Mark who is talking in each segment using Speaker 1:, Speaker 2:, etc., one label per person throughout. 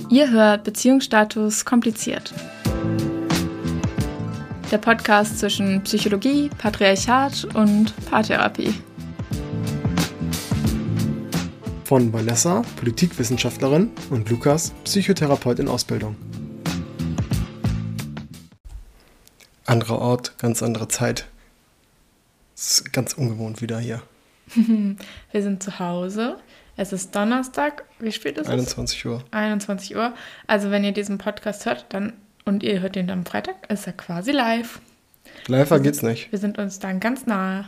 Speaker 1: Ihr hört Beziehungsstatus kompliziert. Der Podcast zwischen Psychologie, Patriarchat und Paartherapie.
Speaker 2: Von Vanessa, Politikwissenschaftlerin, und Lukas, Psychotherapeut in Ausbildung. Anderer Ort, ganz andere Zeit. Es ist ganz ungewohnt wieder hier.
Speaker 1: Wir sind zu Hause. Es ist Donnerstag. Wie spät ist es?
Speaker 2: 21 Uhr.
Speaker 1: 21 Uhr. Also wenn ihr diesen Podcast hört und ihr hört den am Freitag, ist er quasi live.
Speaker 2: Live geht's nicht.
Speaker 1: Wir sind uns dann ganz nahe.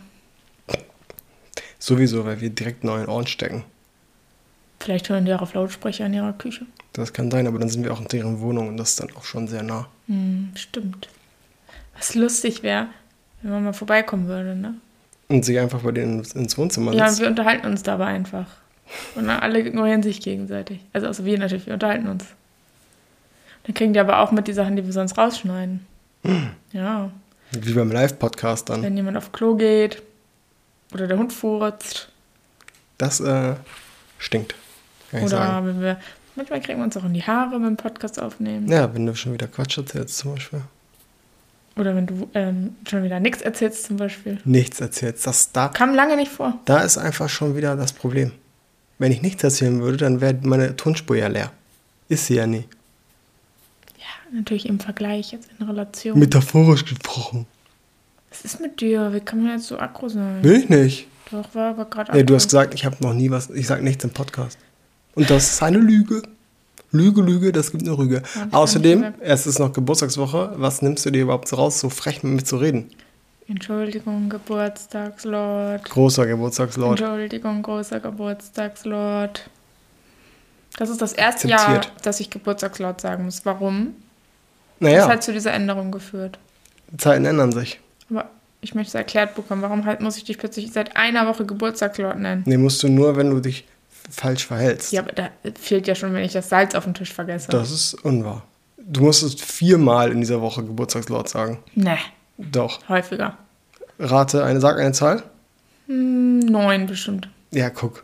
Speaker 2: Sowieso, weil wir direkt in euren Ohren stecken.
Speaker 1: Vielleicht hören die auch auf Lautsprecher in ihrer Küche.
Speaker 2: Das kann sein, aber dann sind wir auch in deren Wohnung und das ist dann auch schon sehr nah.
Speaker 1: Stimmt. Was lustig wäre, wenn man mal vorbeikommen würde, ne?
Speaker 2: Und sich einfach bei denen ins Wohnzimmer
Speaker 1: Ja,
Speaker 2: setzt.
Speaker 1: wir unterhalten uns dabei einfach. Und dann alle ignorieren sich gegenseitig. Also außer wir natürlich, wir unterhalten uns. Dann kriegen die aber auch mit die Sachen, die wir sonst rausschneiden. Ja.
Speaker 2: Wie beim Live-Podcast dann.
Speaker 1: Wenn jemand auf Klo geht oder der Hund furzt.
Speaker 2: Das stinkt, kann ich sagen.
Speaker 1: Oder manchmal kriegen wir uns auch in die Haare beim Podcast aufnehmen.
Speaker 2: Ja, wenn du schon wieder Quatsch erzählst zum Beispiel.
Speaker 1: Oder wenn du schon wieder nichts erzählst zum Beispiel.
Speaker 2: Nichts erzählst.
Speaker 1: Kam lange nicht vor.
Speaker 2: Da ist einfach schon wieder das Problem. Wenn ich nichts erzählen würde, dann wäre meine Tonspur ja leer. Ist sie ja nie.
Speaker 1: Ja, natürlich im Vergleich, jetzt in Relation.
Speaker 2: Metaphorisch gesprochen.
Speaker 1: Was ist mit dir? Wie kann man jetzt so aggro sein?
Speaker 2: Will ich nicht.
Speaker 1: Doch, war aber gerade
Speaker 2: Ja, du hast gesagt, ich habe noch nie was, ich sage nichts im Podcast. Und das ist eine Lüge. Lüge, das gibt eine Rüge. Außerdem, es ist noch Geburtstagswoche. Was nimmst du dir überhaupt so raus, so frech mit mir zu reden?
Speaker 1: Entschuldigung, Geburtstagslord.
Speaker 2: Großer Geburtstagslord.
Speaker 1: Entschuldigung, großer Geburtstagslord. Das ist das erste Jahr, dass ich Geburtstagslord sagen muss. Warum?
Speaker 2: Naja.
Speaker 1: Das hat zu dieser Änderung geführt.
Speaker 2: Zeiten ändern sich.
Speaker 1: Aber ich möchte es erklärt bekommen. Warum muss ich dich plötzlich seit einer Woche Geburtstagslord nennen?
Speaker 2: Nee, musst du nur, wenn du dich falsch verhältst.
Speaker 1: Ja, aber da fehlt ja schon, wenn ich das Salz auf den Tisch vergesse.
Speaker 2: Das ist unwahr. Du musstest 4-mal in dieser Woche Geburtstagslord sagen.
Speaker 1: Nee.
Speaker 2: Doch.
Speaker 1: Häufiger.
Speaker 2: Sag eine Zahl.
Speaker 1: 9 bestimmt.
Speaker 2: Ja, guck.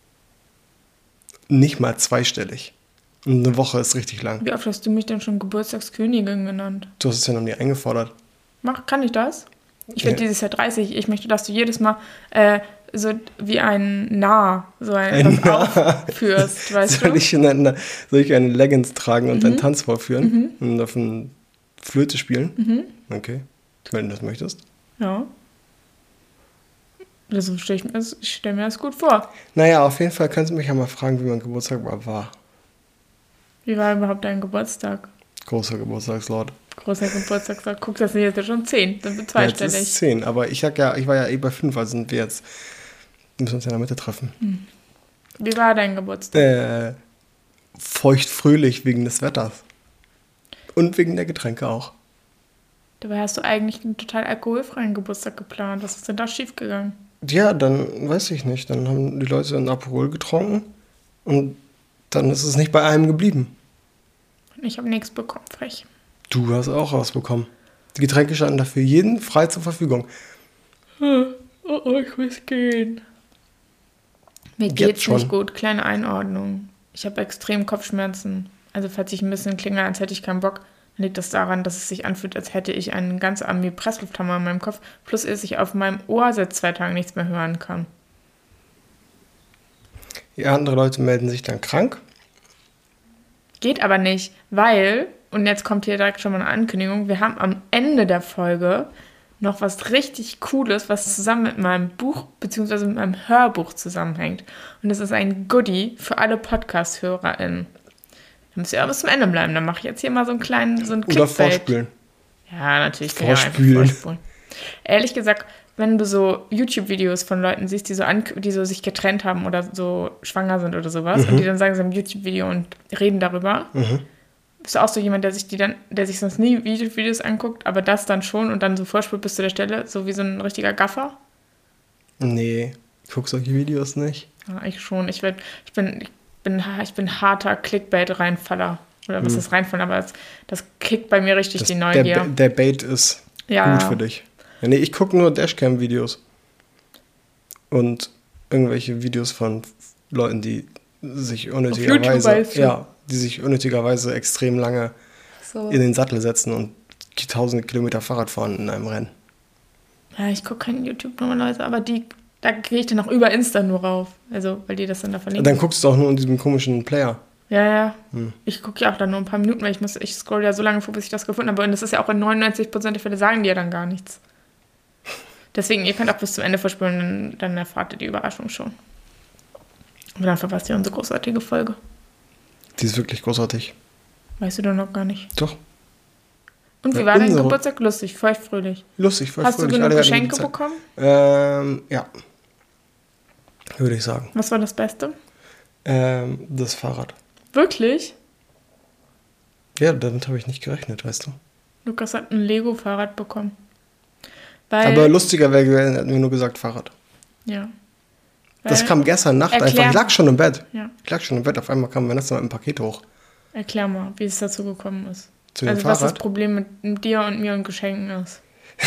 Speaker 2: Nicht mal zweistellig. Und eine Woche ist richtig lang.
Speaker 1: Wie oft hast du mich denn schon Geburtstagskönigin genannt?
Speaker 2: Du hast es ja noch nie eingefordert.
Speaker 1: Kann ich das? Ich werde dieses Jahr 30. Ich möchte, dass du jedes Mal so wie ein Narr so etwas aufführst, weißt du?
Speaker 2: Soll ich eine Leggings tragen und einen Tanz vorführen? Und auf eine Flöte spielen? Okay. Wenn du das möchtest.
Speaker 1: Ja. Also ich stelle mir das gut vor.
Speaker 2: Naja, auf jeden Fall kannst du mich ja mal fragen, wie mein Geburtstag war.
Speaker 1: Wie war überhaupt dein Geburtstag?
Speaker 2: Großer Geburtstagslord.
Speaker 1: Großer Geburtstagslord. Guck, das sind jetzt ja schon 10. Dann wird zweistellig.
Speaker 2: Ja, jetzt ist 10, aber ich war ja bei 5, also sind wir müssen uns ja in der Mitte treffen.
Speaker 1: Wie war dein Geburtstag?
Speaker 2: Feuchtfröhlich wegen des Wetters. Und wegen der Getränke auch.
Speaker 1: Dabei hast du eigentlich einen total alkoholfreien Geburtstag geplant. Was ist denn da schiefgegangen?
Speaker 2: Ja, dann weiß ich nicht. Dann haben die Leute einen Alkohol getrunken und dann ist es nicht bei einem geblieben.
Speaker 1: Ich habe nichts bekommen, frech.
Speaker 2: Du hast auch was bekommen. Die Getränke standen dafür jeden frei zur Verfügung.
Speaker 1: Ich muss gehen. Mir geht's nicht gut. Kleine Einordnung. Ich habe extrem Kopfschmerzen. Also falls ich ein bisschen klinge, als hätte ich keinen Bock, dann liegt das daran, dass es sich anfühlt, als hätte ich einen ganz armen Presslufthammer in meinem Kopf. Plus, dass ich auf meinem Ohr seit 2 Tagen nichts mehr hören kann.
Speaker 2: Ja, andere Leute melden sich dann krank.
Speaker 1: Geht aber nicht, weil, und jetzt kommt hier direkt schon mal eine Ankündigung, wir haben am Ende der Folge noch was richtig Cooles, was zusammen mit meinem Buch bzw. mit meinem Hörbuch zusammenhängt. Und das ist ein Goodie für alle Podcast-HörerInnen. Da müsst ihr aber bis zum Ende bleiben. Dann mache ich jetzt hier mal so einen Clickbait.
Speaker 2: Oder vorspülen.
Speaker 1: Ja, natürlich.
Speaker 2: Vorspülen.
Speaker 1: Ehrlich gesagt, wenn du so YouTube-Videos von Leuten siehst, die so sich getrennt haben oder so schwanger sind oder sowas, und die dann sagen so ein YouTube-Video und reden darüber, bist du auch so jemand, der sich sonst nie YouTube-Videos anguckt, aber das dann schon und dann so vorspult bis zu der Stelle, so wie so ein richtiger Gaffer?
Speaker 2: Nee, ich gucke solche Videos nicht.
Speaker 1: Ja, ich schon. Ich bin harter Clickbait-Reinfaller. Oder was ist Reinfallen? Aber das kickt bei mir richtig die Neugier.
Speaker 2: Der Bait ist gut für dich. Ja, nee, ich gucke nur Dashcam-Videos. Und irgendwelche Videos von Leuten, die sich
Speaker 1: Auf YouTube weißt
Speaker 2: unnötigerweise,
Speaker 1: du.
Speaker 2: die sich unnötigerweise extrem lange
Speaker 1: So.
Speaker 2: in den Sattel setzen und tausende Kilometer Fahrrad fahren in einem Rennen.
Speaker 1: Ja, ich gucke kein YouTube normalerweise, aber da gehe ich dann auch über Insta nur rauf. Also, weil die das dann da verlinken.
Speaker 2: Dann guckst du auch nur in diesem komischen Player.
Speaker 1: Ja. Ich gucke ja auch dann nur ein paar Minuten, weil ich scroll ja so lange vor, bis ich das gefunden habe. Und das ist ja auch in 99% der Fälle sagen die ja dann gar nichts. Deswegen, ihr könnt auch bis zum Ende verspüren, dann erfahrt ihr die Überraschung schon. Und dann verpasst ihr unsere großartige Folge.
Speaker 2: Die ist wirklich großartig.
Speaker 1: Weißt du doch noch gar nicht.
Speaker 2: Doch.
Speaker 1: Und wie war dein Geburtstag? Lustig, feuchtfröhlich.
Speaker 2: Lustig, feuchtfröhlich.
Speaker 1: Hast du genug Geschenke bekommen?
Speaker 2: Ja. Würde ich sagen.
Speaker 1: Was war das Beste?
Speaker 2: Das Fahrrad.
Speaker 1: Wirklich?
Speaker 2: Ja, damit habe ich nicht gerechnet, weißt du.
Speaker 1: Lukas hat ein Lego-Fahrrad bekommen. Weil,
Speaker 2: aber lustiger wäre gewesen, hätten wir nur gesagt Fahrrad.
Speaker 1: Ja.
Speaker 2: Das kam gestern Nacht einfach. Ich lag schon im Bett.
Speaker 1: Ja.
Speaker 2: Ich lag schon im Bett. Auf einmal kam Vanessa mit einem Paket hoch.
Speaker 1: Erklär mal, wie es dazu gekommen ist.
Speaker 2: Zu dem
Speaker 1: also
Speaker 2: Fahrrad?
Speaker 1: was das Problem mit dir und mir und Geschenken ist.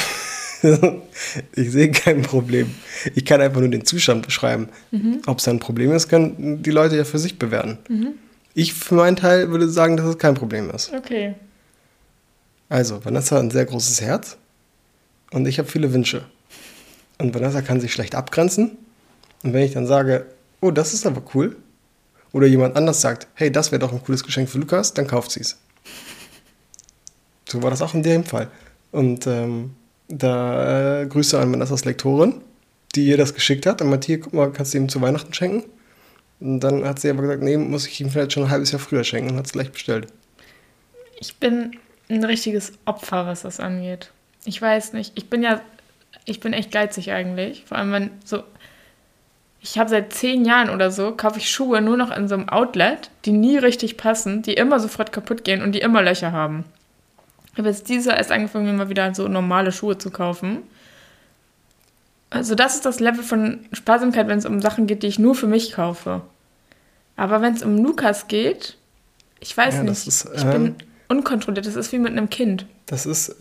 Speaker 2: Ich sehe kein Problem. Ich kann einfach nur den Zustand beschreiben. Ob es ein Problem ist, können die Leute ja für sich bewerten. Ich für meinen Teil würde sagen, dass es kein Problem ist.
Speaker 1: Okay.
Speaker 2: Also, Vanessa hat ein sehr großes Herz und ich habe viele Wünsche. Und Vanessa kann sich schlecht abgrenzen. Und wenn ich dann sage, oh, das ist aber cool, oder jemand anders sagt, hey, das wäre doch ein cooles Geschenk für Lukas, dann kauft sie es. So war das auch in dem Fall. Und da Grüße an Vanessas Lektorin, die ihr das geschickt hat. Und Matthias, guck mal, kannst du ihm zu Weihnachten schenken? Und dann hat sie aber gesagt, nee, muss ich ihm vielleicht schon ein halbes Jahr früher schenken und hat es gleich bestellt.
Speaker 1: Ich bin ein richtiges Opfer, was das angeht. Ich weiß nicht, ich bin echt geizig eigentlich. Vor allem, wenn so, ich habe seit 10 Jahren oder so, kaufe ich Schuhe nur noch in so einem Outlet, die nie richtig passen, die immer sofort kaputt gehen und die immer Löcher haben. Ich habe jetzt dieses Jahr erst angefangen, mir mal wieder so normale Schuhe zu kaufen. Also das ist das Level von Sparsamkeit, wenn es um Sachen geht, die ich nur für mich kaufe. Aber wenn es um Lukas geht, ich weiß nicht, ich bin unkontrolliert. Das ist wie mit einem Kind.
Speaker 2: Das ist,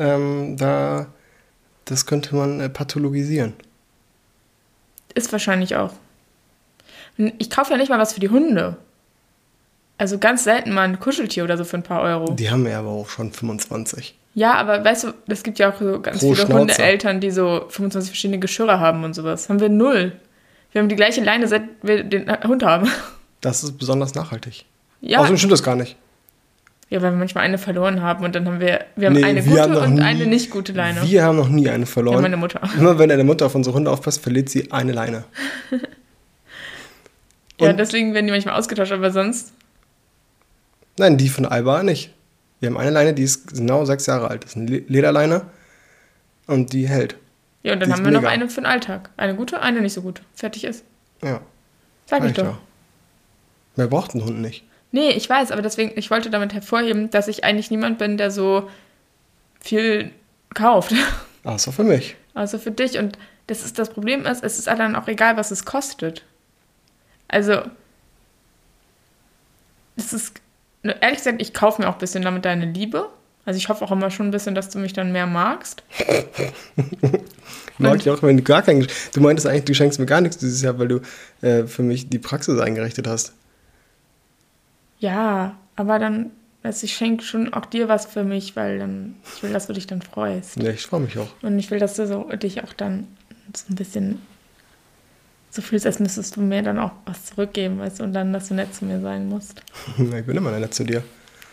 Speaker 2: das könnte man pathologisieren.
Speaker 1: Ist wahrscheinlich auch. Ich kaufe ja nicht mal was für die Hunde. Also ganz selten mal ein Kuscheltier oder so für ein paar Euro.
Speaker 2: Die haben ja aber auch schon 25.
Speaker 1: Ja, aber weißt du, es gibt ja auch so ganz viele Hundeeltern, die so 25 verschiedene Geschirre haben und sowas. Haben wir 0. Wir haben die gleiche Leine, seit wir den Hund haben.
Speaker 2: Das ist besonders nachhaltig.
Speaker 1: Ja.
Speaker 2: Außerdem stimmt das gar nicht.
Speaker 1: Ja, weil wir manchmal eine verloren haben und dann haben wir eine gute und eine nicht gute Leine.
Speaker 2: Wir haben noch nie eine verloren.
Speaker 1: Ja, meine Mutter.
Speaker 2: Immer wenn eine Mutter auf unsere Hunde aufpasst, verliert sie eine Leine.
Speaker 1: Ja, deswegen werden die manchmal ausgetauscht, aber sonst...
Speaker 2: Nein, die von Alba nicht. Wir haben eine Leine, die ist genau 6 Jahre alt. Das ist eine Lederleine und die hält.
Speaker 1: Ja, und dann haben wir noch eine für den Alltag. Eine gute, eine nicht so gut. Fertig ist.
Speaker 2: Ja.
Speaker 1: Sag ich doch.
Speaker 2: Ja. Mehr braucht ein Hund nicht.
Speaker 1: Nee, ich weiß, aber deswegen, ich wollte damit hervorheben, dass ich eigentlich niemand bin, der so viel kauft.
Speaker 2: Außer für mich.
Speaker 1: Also für dich. Und das Problem ist, es ist dann auch egal, was es kostet. Also, es ist, ehrlich gesagt, ich kaufe mir auch ein bisschen damit deine Liebe. Also ich hoffe auch immer schon ein bisschen, dass du mich dann mehr magst.
Speaker 2: Mag ich auch, wenn du gar kein... Du meintest eigentlich, du schenkst mir gar nichts dieses Jahr, weil du für mich die Praxis eingerichtet hast.
Speaker 1: Ja, aber dann, also ich schenke schon auch dir was für mich, weil dann, ich will, dass du dich dann freust.
Speaker 2: Ja, ich freue mich auch.
Speaker 1: Und ich will, dass du so dich auch dann so ein bisschen so fühlst, als müsstest du mir dann auch was zurückgeben, weißt du, und dann, dass du nett zu mir sein musst.
Speaker 2: Ich bin immer nett zu dir.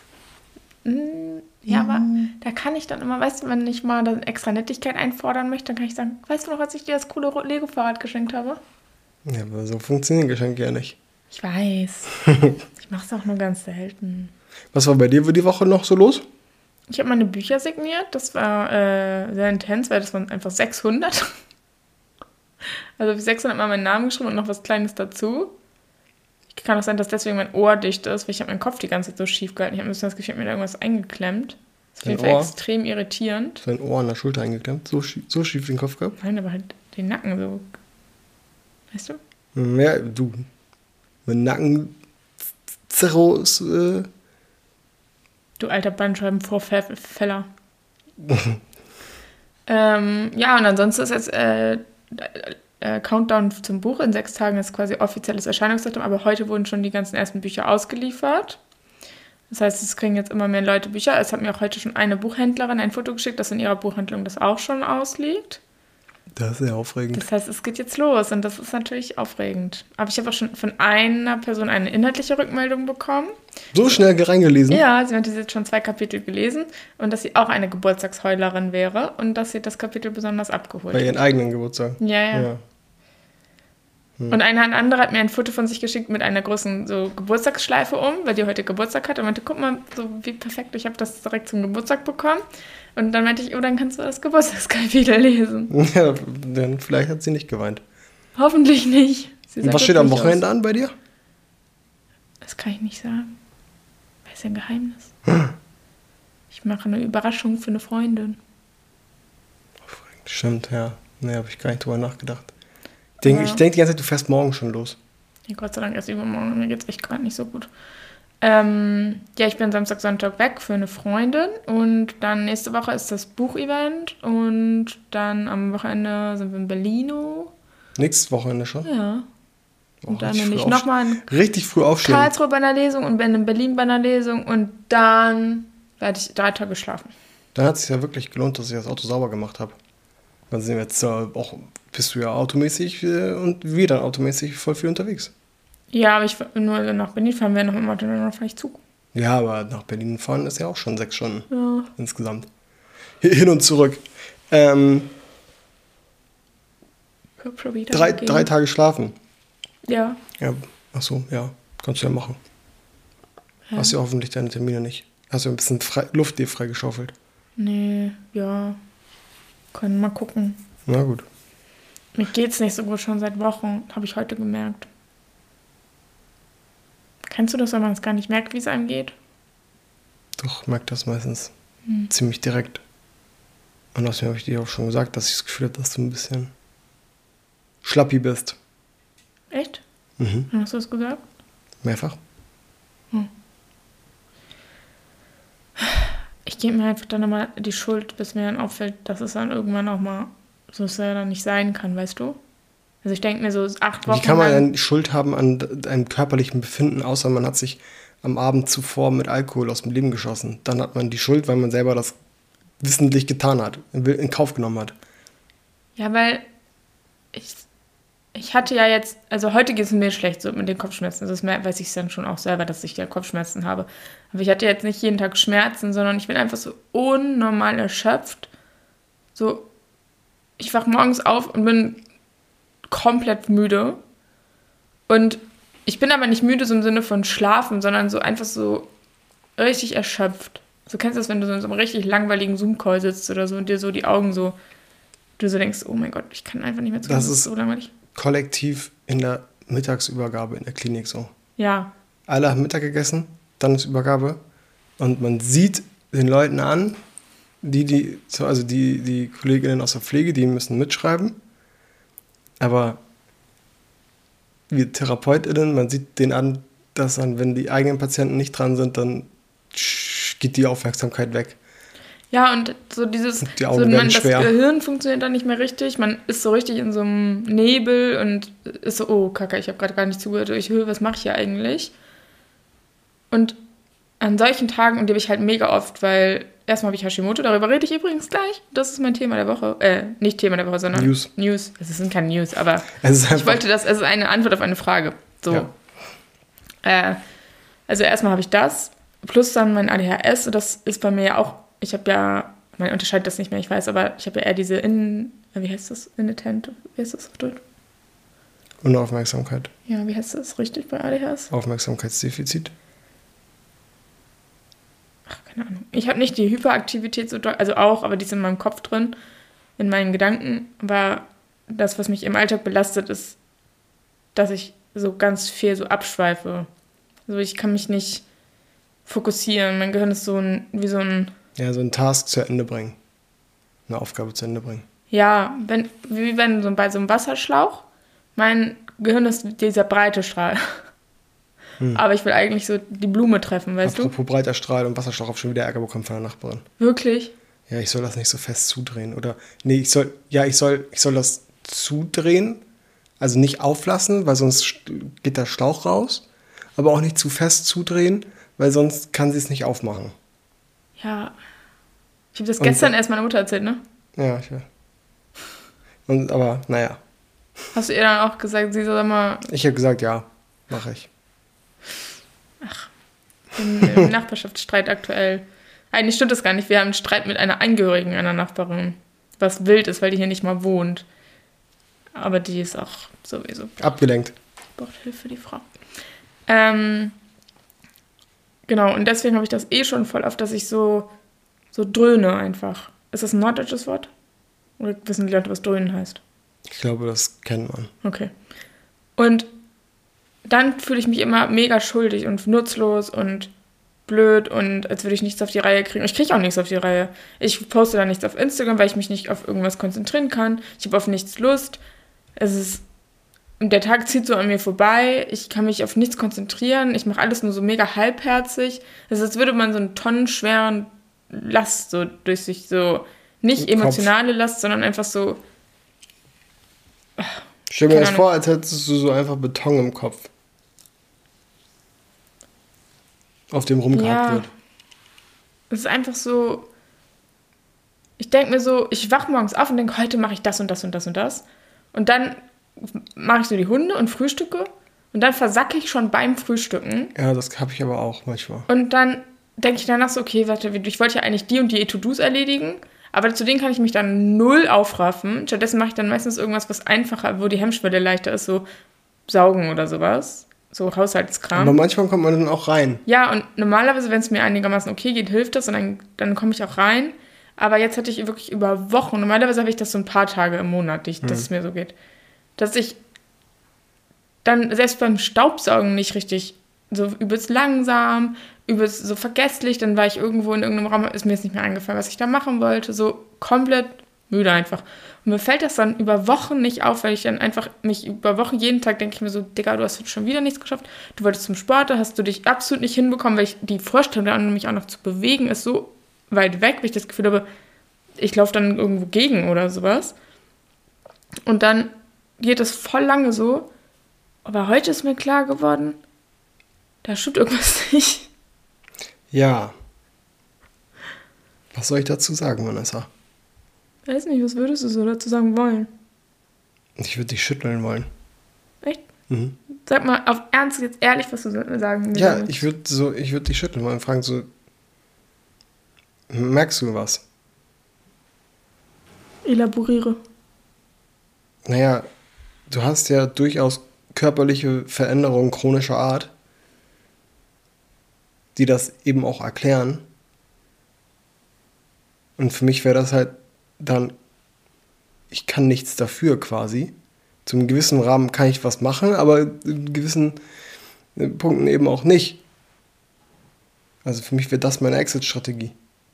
Speaker 1: Ja, aber da kann ich dann immer, weißt du, wenn ich mal dann extra Nettigkeit einfordern möchte, dann kann ich sagen, weißt du noch, als ich dir das coole Lego-Fahrrad geschenkt habe?
Speaker 2: Ja, aber so funktionieren Geschenke ja nicht.
Speaker 1: Ich weiß. Ich mache es auch nur ganz selten.
Speaker 2: Was war bei dir für die Woche noch so los?
Speaker 1: Ich habe meine Bücher signiert. Das war sehr intens, weil das waren einfach 600. Also habe ich 600 Mal meinen Namen geschrieben und noch was Kleines dazu. Kann auch sein, dass deswegen mein Ohr dicht ist, weil ich habe meinen Kopf die ganze Zeit so schief gehalten. Ich habe ein bisschen das Gefühl, ich habe mir da irgendwas eingeklemmt. Das ist auf jeden Fall extrem irritierend.
Speaker 2: Dein Ohr an der Schulter eingeklemmt? So schief den Kopf gehabt?
Speaker 1: Nein, aber halt den Nacken so. Weißt du?
Speaker 2: Ja, du. Mein Nacken... Zerros...
Speaker 1: Du alter Bandscheibenvorfäller. Ja, und ansonsten ist jetzt Countdown zum Buch. In 6 Tagen ist quasi offizielles Erscheinungsdatum, aber heute wurden schon die ganzen ersten Bücher ausgeliefert. Das heißt, es kriegen jetzt immer mehr Leute Bücher. Es hat mir auch heute schon eine Buchhändlerin ein Foto geschickt, dass in ihrer Buchhandlung das auch schon ausliegt.
Speaker 2: Das ist sehr aufregend.
Speaker 1: Das heißt, es geht jetzt los und das ist natürlich aufregend. Aber ich habe auch schon von einer Person eine inhaltliche Rückmeldung bekommen.
Speaker 2: So schnell reingelesen?
Speaker 1: Ja, sie meinte, sie hat schon 2 Kapitel gelesen und dass sie auch eine Geburtstagsheulerin wäre und dass sie das Kapitel besonders abgeholt
Speaker 2: Bei
Speaker 1: hat.
Speaker 2: ihren eigenen Geburtstag?
Speaker 1: Ja. Und eine andere hat mir ein Foto von sich geschickt mit einer großen so Geburtstagsschleife weil die heute Geburtstag hat. Und meinte, guck mal, so wie perfekt, ich habe das direkt zum Geburtstag bekommen. Und dann meinte ich, oh, dann kannst du das Geburtstagskapitel lesen.
Speaker 2: Ja, dann vielleicht hat sie nicht geweint.
Speaker 1: Hoffentlich nicht.
Speaker 2: Und was steht am Wochenende an bei dir?
Speaker 1: Das kann ich nicht sagen. Das ist ja ein Geheimnis. Ich mache eine Überraschung für eine Freundin.
Speaker 2: Stimmt, ja. Nee, habe ich gar nicht drüber nachgedacht. Ich denk die ganze Zeit, du fährst morgen schon los.
Speaker 1: Ja, Gott sei Dank erst übermorgen. Mir geht's echt gerade nicht so gut. Ich bin Samstag, Sonntag weg für eine Freundin. Und dann nächste Woche ist das Buchevent. Und dann am Wochenende sind wir in Berlino.
Speaker 2: Nächstes Wochenende schon?
Speaker 1: Ja. Und dann
Speaker 2: richtig
Speaker 1: nehme ich
Speaker 2: früh
Speaker 1: nochmal in
Speaker 2: richtig früh aufstehen.
Speaker 1: Karlsruhe bei einer Lesung und bin in Berlin bei einer Lesung. Und dann werde ich 3 Tage schlafen.
Speaker 2: Dann hat es sich ja wirklich gelohnt, dass ich das Auto sauber gemacht habe. Dann sind wir jetzt auch, bist du ja automäßig und wir dann automäßig voll viel unterwegs.
Speaker 1: Ja, aber nur nach Berlin fahren wir noch im Auto, dann fahre ich Zug.
Speaker 2: Ja, aber nach Berlin fahren ist ja auch schon 6 Stunden
Speaker 1: Ja.
Speaker 2: insgesamt. Hin und zurück.
Speaker 1: Ich hab schon wieder
Speaker 2: 3 Tage schlafen.
Speaker 1: Ja.
Speaker 2: Ja, achso, ja, kannst du ja machen. Hast ja hoffentlich deine Termine nicht. Hast du ein bisschen Luft dir freigeschaufelt.
Speaker 1: Nee, ja. Können mal gucken.
Speaker 2: Na gut.
Speaker 1: Mir geht's nicht so gut schon seit Wochen, habe ich heute gemerkt. Kennst du das, wenn man es gar nicht merkt, wie es einem geht?
Speaker 2: Doch, merk das meistens ziemlich direkt. Und außerdem habe ich dir auch schon gesagt, dass ich das Gefühl habe, dass du ein bisschen schlappi bist.
Speaker 1: Echt?
Speaker 2: Mhm.
Speaker 1: Hast du das gesagt?
Speaker 2: Mehrfach?
Speaker 1: Ich gebe mir einfach dann immer die Schuld, bis mir dann auffällt, dass es dann irgendwann auch mal so sehr dann nicht sein kann, weißt du? Also ich denke mir so 8 Wochen
Speaker 2: Wie kann man
Speaker 1: lang...
Speaker 2: denn Schuld haben an einem körperlichen Befinden, außer man hat sich am Abend zuvor mit Alkohol aus dem Leben geschossen? Dann hat man die Schuld, weil man selber das wissentlich getan hat, in Kauf genommen hat.
Speaker 1: Ja, weil ich hatte ja jetzt, also heute geht es mir schlecht so mit den Kopfschmerzen. Das weiß ich dann schon auch selber, dass ich ja Kopfschmerzen habe. Aber ich hatte jetzt nicht jeden Tag Schmerzen, sondern ich bin einfach so unnormal erschöpft. So, ich wach morgens auf und bin komplett müde. Und ich bin aber nicht müde so im Sinne von schlafen, sondern so einfach so richtig erschöpft. So kennst du das, wenn du so in so einem richtig langweiligen Zoom-Call sitzt oder so und dir so die Augen so, du so denkst, oh mein Gott, ich kann einfach nicht mehr zuhören, das ist so langweilig.
Speaker 2: Kollektiv in der Mittagsübergabe in der Klinik so.
Speaker 1: Ja.
Speaker 2: Alle haben Mittag gegessen, dann ist Übergabe und man sieht den Leuten an, die Kolleginnen aus der Pflege, die müssen mitschreiben, aber wir TherapeutInnen, man sieht denen an, dass dann, wenn die eigenen Patienten nicht dran sind, dann geht die Aufmerksamkeit weg.
Speaker 1: Ja, und so dieses,
Speaker 2: die Augen werden schwer.
Speaker 1: Das Gehirn funktioniert dann nicht mehr richtig, man ist so richtig in so einem Nebel und ist so, oh Kacke, ich habe gerade gar nicht zugehört, was mache ich hier eigentlich? Und an solchen Tagen, und die habe ich halt mega oft, weil erstmal habe ich Hashimoto, darüber rede ich übrigens gleich, das ist mein Thema der Woche, nicht Thema der Woche, sondern News. Es sind keine News, aber es ist eine Antwort auf eine Frage. So. Ja. Also erstmal habe ich das, plus dann mein ADHS, und das ist bei mir ja auch, ich habe ja, man unterscheidet das nicht mehr, ich weiß, aber ich habe ja eher diese wie heißt das? Inattentive, wie heißt das auf Deutsch?
Speaker 2: Unaufmerksamkeit.
Speaker 1: Ja, wie heißt das richtig bei ADHS?
Speaker 2: Aufmerksamkeitsdefizit.
Speaker 1: Ach, keine Ahnung. Ich habe nicht die Hyperaktivität so doll, also auch, aber die ist in meinem Kopf drin, in meinen Gedanken. Aber das, was mich im Alltag belastet, ist, dass ich so ganz viel so abschweife. Also ich kann mich nicht fokussieren. Mein Gehirn ist wie so ein...
Speaker 2: Ja, so ein Task zu Ende bringen. Eine Aufgabe zu Ende bringen.
Speaker 1: Ja, wie wenn bei so einem Wasserschlauch, mein Gehirn ist dieser breite Strahl. Aber ich will eigentlich so die Blume treffen, weißt du?
Speaker 2: Apropos breiter Strahl und Wasserschlauch, habe schon wieder Ärger bekommen von der Nachbarin.
Speaker 1: Wirklich?
Speaker 2: Ja, ich soll das nicht so fest zudrehen. Oder, nee, ich soll das zudrehen, Also nicht auflassen, weil sonst geht der Schlauch raus. Aber auch nicht zu fest zudrehen, weil sonst kann sie es nicht aufmachen.
Speaker 1: Ja. Ich habe das gestern erst meiner Mutter erzählt, ne?
Speaker 2: Ja, ich weiß. Aber naja.
Speaker 1: Hast du ihr dann auch gesagt, sie soll mal...
Speaker 2: Ich habe gesagt, ja, mache ich.
Speaker 1: Im Nachbarschaftsstreit aktuell. Eigentlich stimmt das gar nicht. Wir haben einen Streit mit einer Angehörigen einer Nachbarin. Was wild ist, weil die hier nicht mal wohnt. Aber die ist auch sowieso...
Speaker 2: Abgelenkt.
Speaker 1: Braucht Hilfe, die Frau. Genau, und deswegen habe ich das schon voll oft, dass ich so dröhne einfach. Ist das ein norddeutsches Wort? Oder wissen die Leute, was dröhnen heißt?
Speaker 2: Ich glaube, das kennt man.
Speaker 1: Okay. Und dann fühle ich mich immer mega schuldig und nutzlos und blöd und als würde ich nichts auf die Reihe kriegen. Ich kriege auch nichts auf die Reihe. Ich poste da nichts auf Instagram, weil ich mich nicht auf irgendwas konzentrieren kann. Ich habe auf nichts Lust. Der Tag zieht so an mir vorbei. Ich kann mich auf nichts konzentrieren. Ich mache alles nur so mega halbherzig. Es ist, als würde man so einen tonnenschweren Last so durch sich so, nicht emotionale Last, sondern einfach so.
Speaker 2: Stell mir das vor, als hättest du so einfach Beton im Kopf. Auf dem rumgehackt wird.
Speaker 1: Es ist einfach so. Ich denke mir so, ich wache morgens auf und denke, heute mache ich das und das und das und das. Und dann mache ich so die Hunde und frühstücke. Und dann versacke ich schon beim Frühstücken.
Speaker 2: Ja, das habe ich aber auch manchmal.
Speaker 1: Und dann denke ich danach so, okay, warte, ich wollte ja eigentlich die und die To-Dos erledigen. Aber zu denen kann ich mich dann null aufraffen. Stattdessen mache ich dann meistens irgendwas, was einfacher, wo die Hemmschwelle leichter ist, so saugen oder sowas. So Haushaltskram.
Speaker 2: Aber manchmal kommt man dann auch rein.
Speaker 1: Ja, und normalerweise, wenn es mir einigermaßen okay geht, hilft das und dann komme ich auch rein. Aber jetzt hatte ich wirklich über Wochen, normalerweise habe ich das so ein paar Tage im Monat, dass es mir so geht, dass ich dann selbst beim Staubsaugen nicht richtig, so übelst langsam, übelst so vergesslich, dann war ich irgendwo in irgendeinem Raum, ist mir jetzt nicht mehr eingefallen, was ich da machen wollte, so komplett müde einfach. Und mir fällt das dann über Wochen nicht auf, weil ich dann einfach mich über Wochen jeden Tag denke ich mir so, Digga, du hast schon wieder nichts geschafft, du wolltest zum Sport, da hast du dich absolut nicht hinbekommen, weil die Vorstellung, mich auch noch zu bewegen, ist so weit weg, weil ich das Gefühl habe, ich laufe dann irgendwo gegen oder sowas. Und dann geht es voll lange so, aber heute ist mir klar geworden, da stimmt irgendwas nicht.
Speaker 2: Ja. Was soll ich dazu sagen, Vanessa?
Speaker 1: Weiß nicht, was würdest du so dazu sagen wollen?
Speaker 2: Ich würde dich schütteln wollen.
Speaker 1: Echt?
Speaker 2: Mhm.
Speaker 1: Sag mal auf Ernst jetzt ehrlich, was du sagen willst.
Speaker 2: Ja, ich würde dich schütteln wollen und fragen so, merkst du was?
Speaker 1: Elaboriere.
Speaker 2: Naja, du hast ja durchaus körperliche Veränderungen chronischer Art, die das eben auch erklären. Und für mich wäre das halt dann, ich kann nichts dafür quasi. Zum gewissen Rahmen kann ich was machen, aber in gewissen Punkten eben auch nicht. Also für mich wäre das meine Exit-Strategie.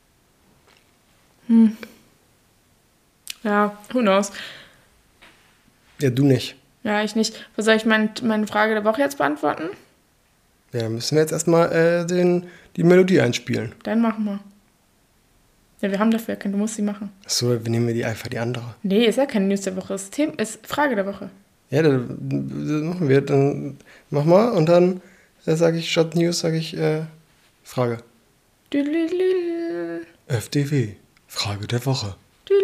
Speaker 1: Ja, who knows.
Speaker 2: Ja, du nicht.
Speaker 1: Ja, ich nicht. Was soll ich meine Frage der Woche jetzt beantworten?
Speaker 2: Ja, dann müssen wir jetzt erstmal die Melodie einspielen.
Speaker 1: Dann machen wir. Ja, wir haben dafür keine, du musst sie machen.
Speaker 2: Achso, wir nehmen die einfach die andere.
Speaker 1: Nee, ist ja keine News der Woche, ist Frage der Woche.
Speaker 2: Ja, das machen wir. Dann mach mal und dann sage ich statt News, sage ich Frage. FDW, Frage der Woche.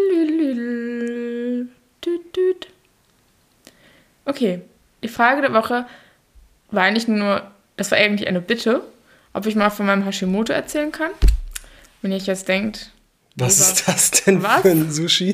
Speaker 1: Okay, die Frage der Woche war eigentlich das war eigentlich eine Bitte, ob ich mal von meinem Hashimoto erzählen kann. Wenn ihr euch jetzt denkt...
Speaker 2: Was ist das denn für ein Sushi?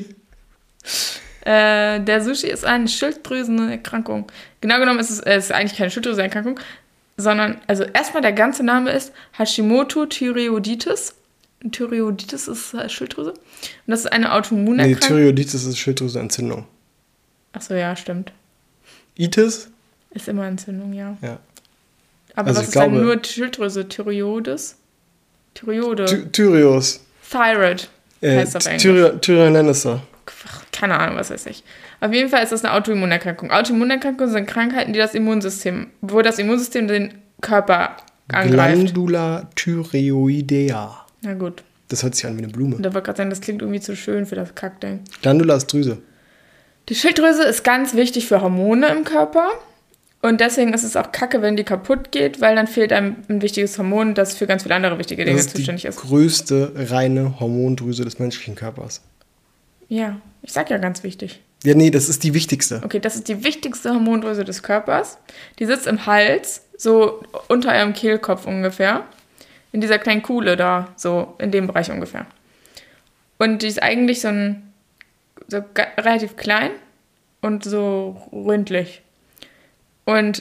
Speaker 1: Der Sushi ist eine Schilddrüsenerkrankung. Genau genommen ist es eigentlich keine Schilddrüsenerkrankung, sondern, also erstmal der ganze Name ist Hashimoto-Thyreoiditis. Thyreoiditis ist Schilddrüse. Und das ist eine Autoimmunerkrankung.
Speaker 2: Nee, Thyreoiditis ist Schilddrüsenentzündung.
Speaker 1: Achso, ja, stimmt.
Speaker 2: Itis?
Speaker 1: Ist immer Entzündung, ja.
Speaker 2: Ja.
Speaker 1: Aber
Speaker 2: also
Speaker 1: was ist dann nur Schilddrüse? Thyreoides?
Speaker 2: Thyreus.
Speaker 1: Thyroid heißt auf Englisch.
Speaker 2: Tyrion Lannister.
Speaker 1: Keine Ahnung, was weiß ich. Auf jeden Fall ist das eine Autoimmunerkrankung. Autoimmunerkrankungen sind Krankheiten, wo das Immunsystem den Körper angreift.
Speaker 2: Glandula thyreoidea.
Speaker 1: Na gut.
Speaker 2: Das hört sich an wie eine Blume.
Speaker 1: Und da wollte gerade sagen, das klingt irgendwie zu schön für das Kackding.
Speaker 2: Glandula ist Drüse.
Speaker 1: Die Schilddrüse ist ganz wichtig für Hormone im Körper. Und deswegen ist es auch kacke, wenn die kaputt geht, weil dann fehlt einem ein wichtiges Hormon, das für ganz viele andere wichtige Dinge zuständig ist.
Speaker 2: Das ist die größte reine Hormondrüse des menschlichen Körpers.
Speaker 1: Ja, ich sag ja ganz wichtig.
Speaker 2: Ja, nee, das ist die wichtigste.
Speaker 1: Okay, das ist die wichtigste Hormondrüse des Körpers. Die sitzt im Hals, so unter eurem Kehlkopf ungefähr. In dieser kleinen Kuhle da, so in dem Bereich ungefähr. Und die ist eigentlich so relativ klein und so rundlich. Und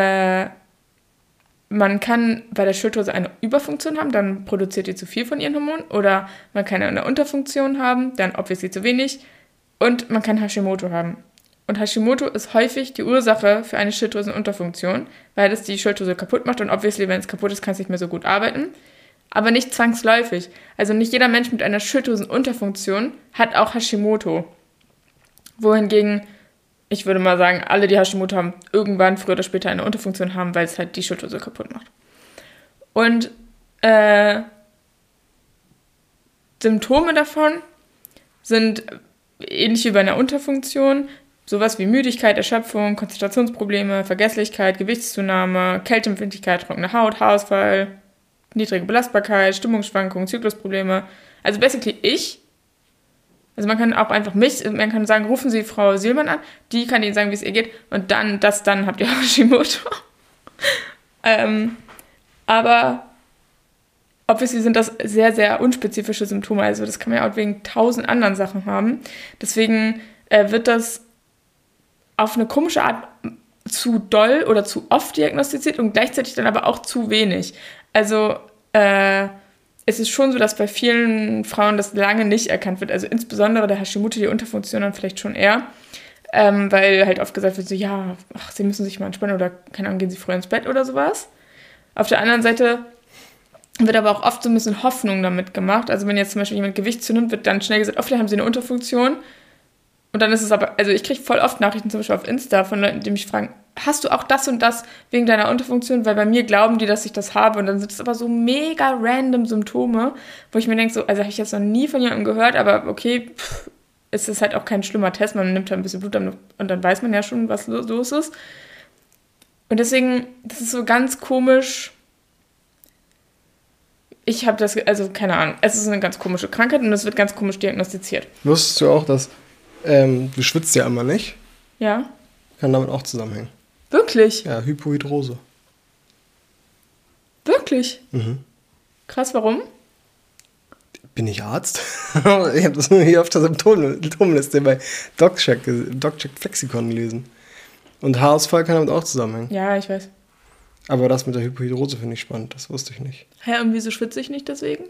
Speaker 1: man kann bei der Schilddrüse eine Überfunktion haben, dann produziert die zu viel von ihren Hormonen. Oder man kann eine Unterfunktion haben, dann obviously zu wenig. Und man kann Hashimoto haben. Und Hashimoto ist häufig die Ursache für eine Schilddrüsenunterfunktion, weil das die Schilddrüse kaputt macht. Und obviously, wenn es kaputt ist, kann es nicht mehr so gut arbeiten. Aber nicht zwangsläufig. Also nicht jeder Mensch mit einer Schilddrüsenunterfunktion hat auch Hashimoto. Wohingegen, ich würde mal sagen, alle, die Hashimoto haben, irgendwann früher oder später eine Unterfunktion haben, weil es halt die Schilddrüse kaputt macht. Und Symptome davon sind ähnlich wie bei einer Unterfunktion, sowas wie Müdigkeit, Erschöpfung, Konzentrationsprobleme, Vergesslichkeit, Gewichtszunahme, Kälteempfindlichkeit, trockene Haut, Haarausfall, niedrige Belastbarkeit, Stimmungsschwankungen, Zyklusprobleme. Also basically also man kann auch einfach man kann sagen, rufen Sie Frau Sielmann an, die kann Ihnen sagen, wie es ihr geht und dann habt ihr Hashimoto. Aber obviously sind das sehr, sehr unspezifische Symptome, also das kann man ja auch wegen 1000 anderen Sachen haben. Deswegen wird das auf eine komische Art zu doll oder zu oft diagnostiziert und gleichzeitig dann aber auch zu wenig. Also es ist schon so, dass bei vielen Frauen das lange nicht erkannt wird, also insbesondere der Hashimoto, die Unterfunktion dann vielleicht schon eher, weil halt oft gesagt wird, so ja, Sie müssen sich mal entspannen oder keine Ahnung, gehen Sie früher ins Bett oder sowas. Auf der anderen Seite wird aber auch oft so ein bisschen Hoffnung damit gemacht. Also wenn jetzt zum Beispiel jemand Gewicht zunimmt, wird dann schnell gesagt, oh, vielleicht haben sie eine Unterfunktion. Und dann ist es aber, also ich kriege voll oft Nachrichten zum Beispiel auf Insta von Leuten, die mich fragen, hast du auch das und das wegen deiner Unterfunktion? Weil bei mir glauben die, dass ich das habe. Und dann sind es aber so mega random Symptome, wo ich mir denke, so, also habe ich jetzt noch nie von jemandem gehört, aber okay, es ist halt auch kein schlimmer Test. Man nimmt halt ein bisschen Blut und dann weiß man ja schon, was los ist. Und deswegen, das ist so ganz komisch. Ich habe das, also keine Ahnung, es ist eine ganz komische Krankheit und es wird ganz komisch diagnostiziert.
Speaker 2: Wusstest du auch, dass du schwitzt ja immer nicht?
Speaker 1: Ja.
Speaker 2: Kann damit auch zusammenhängen.
Speaker 1: Wirklich?
Speaker 2: Ja, Hypohidrose.
Speaker 1: Wirklich?
Speaker 2: Mhm.
Speaker 1: Krass, warum?
Speaker 2: Bin ich Arzt? Ich habe das nur hier auf der Symptomliste bei DocCheck Flexikon gelesen. Und Haarausfall kann damit auch zusammenhängen.
Speaker 1: Ja, ich weiß.
Speaker 2: Aber das mit der Hypohidrose finde ich spannend, das wusste ich nicht.
Speaker 1: Hä, und wieso schwitze ich nicht deswegen?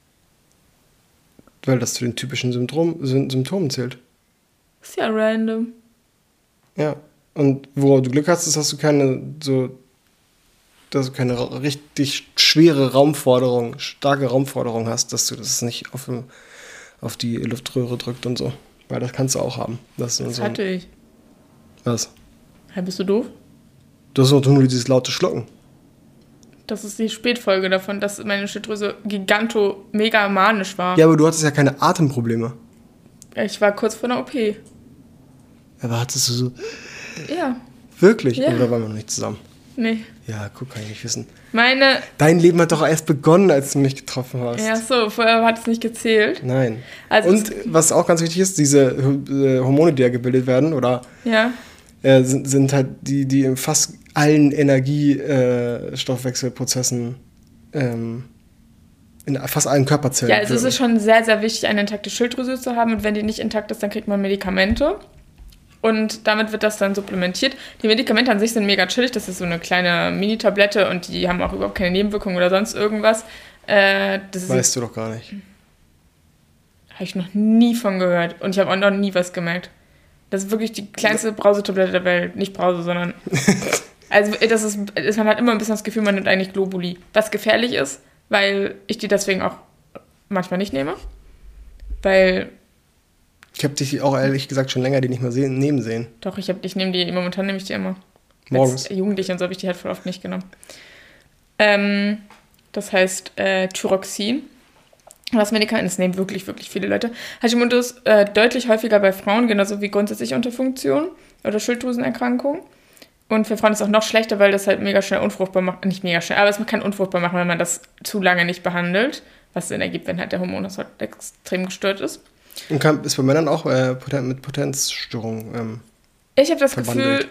Speaker 2: Weil das zu den typischen Symptomen zählt.
Speaker 1: Ist ja random.
Speaker 2: Ja, und wo du Glück hast, ist, dass du keine richtig schwere starke Raumforderung hast, dass du das nicht auf die Luftröhre drückt und so. Weil das kannst du auch haben. Das
Speaker 1: hatte ich.
Speaker 2: Was?
Speaker 1: Hä, bist du doof?
Speaker 2: Du hast nur dieses laute Schlucken.
Speaker 1: Das ist die Spätfolge davon, dass meine Schilddrüse mega manisch war.
Speaker 2: Ja, aber du hattest ja keine Atemprobleme.
Speaker 1: Ich war kurz vor einer OP.
Speaker 2: Aber hattest du so...
Speaker 1: Ja.
Speaker 2: Wirklich?
Speaker 1: Ja.
Speaker 2: Oder waren wir noch nicht zusammen?
Speaker 1: Nee.
Speaker 2: Ja, guck, kann ich nicht wissen.
Speaker 1: Dein
Speaker 2: Leben hat doch erst begonnen, als du mich getroffen hast.
Speaker 1: Ja, so, vorher hat es nicht gezählt.
Speaker 2: Nein.
Speaker 1: Also
Speaker 2: und was auch ganz wichtig ist, diese Hormone, die da gebildet werden, oder sind halt die in fast allen Energiestoffwechselprozessen in fast allen Körperzellen.
Speaker 1: Ja, also es ist schon sehr, sehr wichtig, eine intakte Schilddrüse zu haben. Und wenn die nicht intakt ist, dann kriegt man Medikamente. Und damit wird das dann supplementiert. Die Medikamente an sich sind mega chillig. Das ist so eine kleine Mini-Tablette und die haben auch überhaupt keine Nebenwirkungen oder sonst irgendwas.
Speaker 2: Weißt du doch gar nicht.
Speaker 1: Habe ich noch nie von gehört. Und ich habe auch noch nie was gemerkt. Das ist wirklich die kleinste Brausetablette der Welt. Nicht Brause, sondern... Also man hat immer ein bisschen das Gefühl, man nimmt eigentlich Globuli. Was gefährlich ist, weil ich die deswegen auch manchmal nicht nehme. Weil...
Speaker 2: Ich habe dich auch ehrlich gesagt schon länger die nicht mehr nehmen sehen.
Speaker 1: Doch, momentan nehme ich die immer.
Speaker 2: Morgens.
Speaker 1: Als Jugendliche und so habe ich die halt voll oft nicht genommen. Das heißt Thyroxin. Das Medikament, das nehmen wirklich, wirklich viele Leute. Hashimoto ist deutlich häufiger bei Frauen, genauso wie grundsätzlich Unterfunktion oder Schilddrüsenerkrankung. Und für Frauen ist es auch noch schlechter, weil das halt mega schnell unfruchtbar macht. Nicht mega schnell, aber es kann unfruchtbar machen, wenn man das zu lange nicht behandelt. Was Sinn ergibt, wenn halt der Hormonhaushalt extrem gestört ist.
Speaker 2: Und ist bei Männern auch mit Potenzstörungen
Speaker 1: ich habe das Gefühl,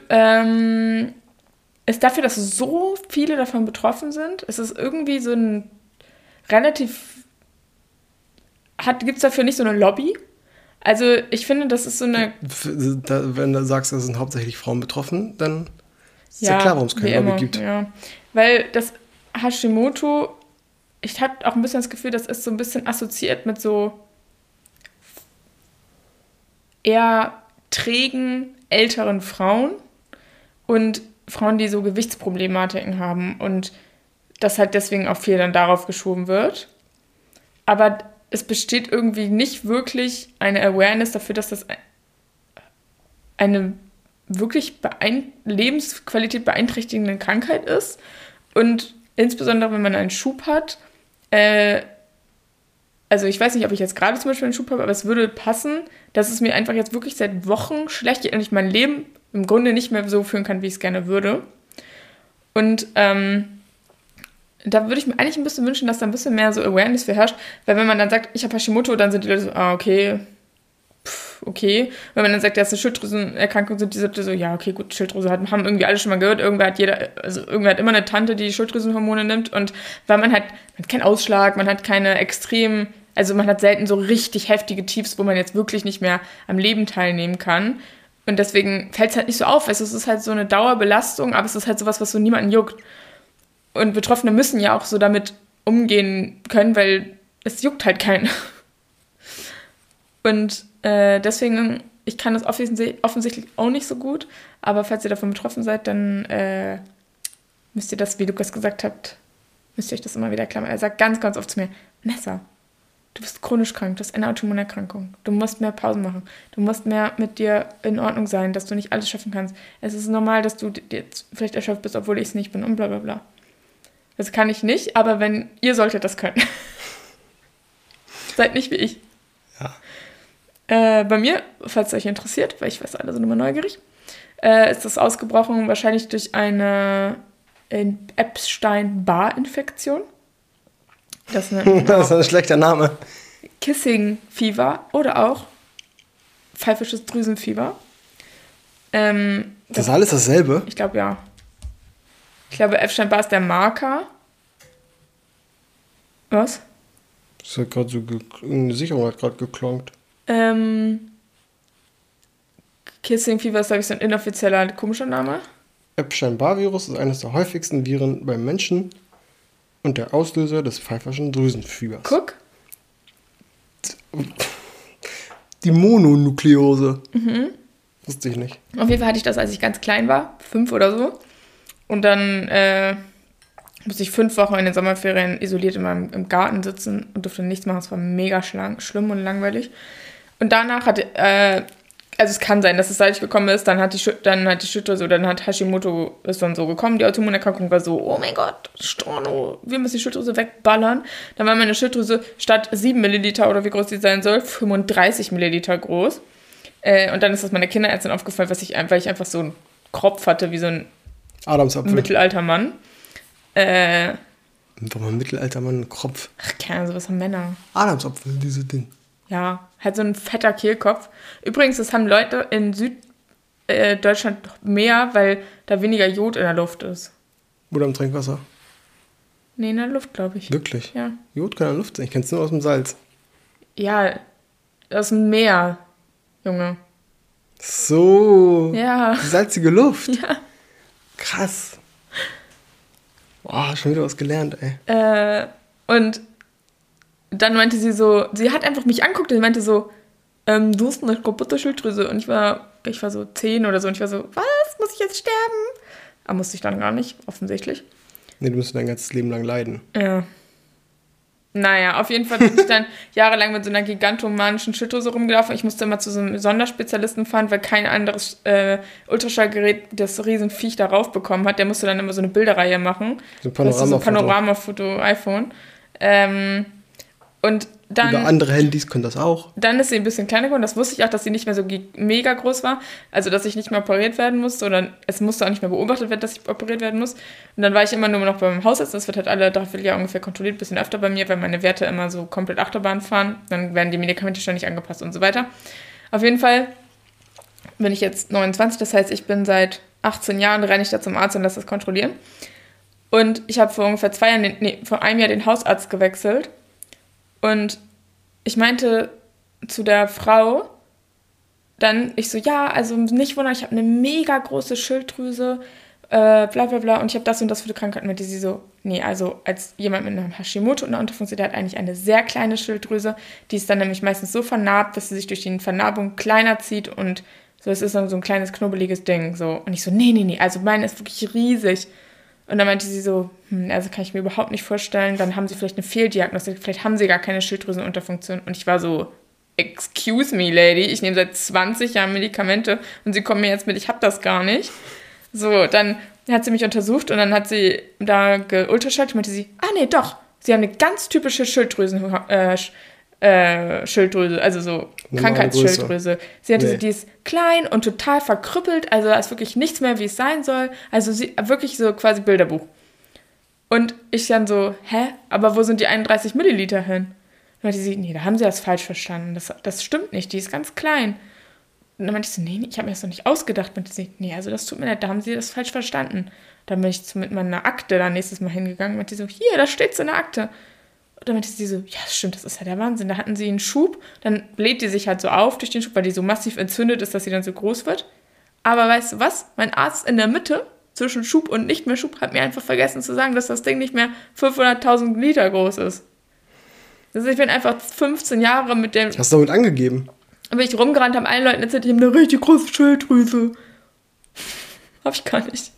Speaker 1: ist dafür, dass so viele davon betroffen sind, ist es irgendwie so ein relativ... Gibt es dafür nicht so eine Lobby? Also ich finde, das ist so eine...
Speaker 2: Wenn du sagst, es sind hauptsächlich Frauen betroffen, dann ist ja klar, warum es keine Lobby gibt.
Speaker 1: Ja. Weil das Hashimoto, ich habe auch ein bisschen das Gefühl, das ist so ein bisschen assoziiert mit so eher trägen, älteren Frauen und Frauen, die so Gewichtsproblematiken haben und das halt deswegen auch viel dann darauf geschoben wird. Aber es besteht irgendwie nicht wirklich eine Awareness dafür, dass das eine wirklich Lebensqualität beeinträchtigende Krankheit ist. Und insbesondere, wenn man einen Schub hat, also ich weiß nicht, ob ich jetzt gerade zum Beispiel einen Schub habe, aber es würde passen, dass es mir einfach jetzt wirklich seit Wochen schlecht geht und ich mein Leben im Grunde nicht mehr so führen kann, wie ich es gerne würde. Und da würde ich mir eigentlich ein bisschen wünschen, dass da ein bisschen mehr so Awareness für herrscht, weil wenn man dann sagt, ich habe Hashimoto, dann sind die Leute so, okay. Wenn man dann sagt, das ist eine Schilddrüsenerkrankung, sind die Leute so, ja, okay, gut, Schilddrüse haben irgendwie alle schon mal gehört, irgendwer hat immer eine Tante, die Schilddrüsenhormone nimmt und weil man hat keinen Ausschlag, man hat keine extremen, also man hat selten so richtig heftige Tiefs, wo man jetzt wirklich nicht mehr am Leben teilnehmen kann und deswegen fällt es halt nicht so auf, es ist halt so eine Dauerbelastung, aber es ist halt sowas, was so niemanden juckt. Und Betroffene müssen ja auch so damit umgehen können, weil es juckt halt keinen. Und deswegen, ich kann das offensichtlich auch nicht so gut, aber falls ihr davon betroffen seid, dann müsst ihr das, wie Lukas gesagt hat, müsst ihr euch das immer wieder klammern. Er sagt ganz, ganz oft zu mir, Nessa, du bist chronisch krank, du hast eine Autoimmunerkrankung, du musst mehr Pausen machen, du musst mehr mit dir in Ordnung sein, dass du nicht alles schaffen kannst. Es ist normal, dass du jetzt vielleicht erschöpft bist, obwohl ich es nicht bin und bla bla bla. Das kann ich nicht, aber ihr solltet das können. Seid nicht wie ich.
Speaker 2: Ja.
Speaker 1: Bei mir, falls es euch interessiert, weil ich weiß, alle sind immer neugierig, ist das ausgebrochen wahrscheinlich durch eine Epstein-Barr-Infektion. Das ist
Speaker 2: ein schlechter Name.
Speaker 1: Kissing Fever oder auch pfeifisches Drüsenfieber.
Speaker 2: Das ist alles dasselbe?
Speaker 1: Ich glaube, ja. Ich glaube, Epstein-Barr ist der Marker. Was?
Speaker 2: Das hat gerade so eine Sicherung hat gerade geklonkt.
Speaker 1: Kissing Fever ist, glaube ich, so ein inoffizieller, komischer Name.
Speaker 2: Epstein-Barr-Virus ist eines der häufigsten Viren beim Menschen und der Auslöser des pfeifischen Drüsenfiebers.
Speaker 1: Guck.
Speaker 2: Die Mononukleose. Wusste ich nicht.
Speaker 1: Auf jeden Fall hatte ich das, als ich ganz klein war, 5 oder so. Und dann musste ich 5 Wochen in den Sommerferien isoliert im Garten sitzen und durfte nichts machen. Es war mega schlimm und langweilig. Und danach also es kann sein, dass es dadurch gekommen ist, dann hat Hashimoto ist dann so gekommen, die Autoimmunerkrankung war so, oh mein Gott, Storno, wir müssen die Schilddrüse wegballern. Dann war meine Schilddrüse statt 7 Milliliter oder wie groß die sein soll, 35 Milliliter groß. Und dann ist das meiner Kinderärztin aufgefallen, weil ich einfach so einen Kropf hatte, wie so ein
Speaker 2: Adamsapfel.
Speaker 1: Mittelalter Mann.
Speaker 2: Warum ein mittelalter Mann einen Kropf?
Speaker 1: Ach, keine Ahnung, sowas haben Männer.
Speaker 2: Adamsapfel, diese Ding.
Speaker 1: Ja, halt so ein fetter Kehlkopf. Übrigens, das haben Leute in Süddeutschland mehr, weil da weniger Jod in der Luft ist.
Speaker 2: Oder im Trinkwasser?
Speaker 1: Nee, in der Luft, glaube ich.
Speaker 2: Wirklich?
Speaker 1: Ja.
Speaker 2: Jod kann in der Luft sein. Ich kenne es nur aus dem Salz.
Speaker 1: Ja, aus dem Meer, Junge.
Speaker 2: So.
Speaker 1: Ja.
Speaker 2: Die salzige Luft.
Speaker 1: Ja.
Speaker 2: Krass. Boah, schon wieder was gelernt, ey.
Speaker 1: Und dann meinte sie so, sie hat einfach mich angeguckt und meinte so, du hast eine kaputte Schilddrüse. Und ich war so 10 oder so und ich war so, was? Muss ich jetzt sterben? Aber musste ich dann gar nicht, offensichtlich.
Speaker 2: Nee, du musst dein ganzes Leben lang leiden.
Speaker 1: Ja. Naja, auf jeden Fall bin ich dann jahrelang mit so einer gigantomanischen Schilddrüse rumgelaufen. Ich musste immer zu so einem Sonderspezialisten fahren, weil kein anderes Ultraschallgerät das Riesenviech darauf bekommen hat. Der musste dann immer so eine Bilderreihe machen.
Speaker 2: So ein Panoramafoto.
Speaker 1: So ein Panoramafoto-iPhone. Und dann,
Speaker 2: oder andere Handys können das auch.
Speaker 1: dann ist sie ein bisschen kleiner geworden. Das wusste ich auch, dass sie nicht mehr so mega groß war. Also, dass ich nicht mehr operiert werden musste. Oder es musste auch nicht mehr beobachtet werden, dass ich operiert werden muss. Und dann war ich immer nur noch beim Hausarzt. Das wird halt alle 3 Jahre ungefähr kontrolliert. Ein bisschen öfter bei mir, weil meine Werte immer so komplett Achterbahn fahren. Dann werden die Medikamente ständig angepasst und so weiter. Auf jeden Fall bin ich jetzt 29. Das heißt, ich bin seit 18 Jahren, renne ich da zum Arzt und lasse das kontrollieren. Und ich habe vor ungefähr vor einem Jahr den Hausarzt gewechselt. Und ich meinte zu der Frau dann, ich so, ja, also nicht wundern, ich habe eine mega große Schilddrüse, bla bla bla, und ich habe das und das für die Krankheit. Meinte sie so, nee, also als jemand mit einem Hashimoto und einer Unterfunktion, der hat eigentlich eine sehr kleine Schilddrüse, die ist dann nämlich meistens so vernarbt, dass sie sich durch die Vernarbung kleiner zieht und so, es ist dann so ein kleines, knubbeliges Ding, so. Und ich so, nee, also meine ist wirklich riesig. Und dann meinte sie so, also kann ich mir überhaupt nicht vorstellen, dann haben sie vielleicht eine Fehldiagnostik, vielleicht haben sie gar keine Schilddrüsenunterfunktion. Und ich war so, excuse me, Lady, ich nehme seit 20 Jahren Medikamente und sie kommen mir jetzt mit, ich habe das gar nicht. So, dann hat sie mich untersucht und dann hat sie da geultraschallt und meinte sie, nee, doch, sie haben eine ganz typische Schilddrüse, also so Krankheitsschilddrüse. Sie hatte die ist klein und total verkrüppelt, also da ist wirklich nichts mehr, wie es sein soll. Also sie wirklich so quasi Bilderbuch. Und ich dann so, aber wo sind die 31 Milliliter hin? Und meinte sie, nee, da haben sie das falsch verstanden. Das stimmt nicht, die ist ganz klein. Und dann meinte ich so, nee, ich habe mir das doch nicht ausgedacht. Meinte sie, nee, also das tut mir leid, da haben sie das falsch verstanden. Dann bin ich mit meiner Akte dann nächstes Mal hingegangen und meinte so, hier, da steht's in der Akte. Und dann meinte sie so, ja, das stimmt, das ist ja der Wahnsinn. Da hatten sie einen Schub, dann bläht die sich halt so auf durch den Schub, weil die so massiv entzündet ist, dass sie dann so groß wird. Aber weißt du was? Mein Arzt in der Mitte, zwischen Schub und nicht mehr Schub, hat mir einfach vergessen zu sagen, dass das Ding nicht mehr 500.000 Liter groß ist. Also ich bin einfach 15 Jahre mit dem...
Speaker 2: Hast du damit angegeben?
Speaker 1: Bin ich rumgerannt, haben allen Leuten erzählt, ich habe eine richtig große Schilddrüse. Hab ich gar nicht.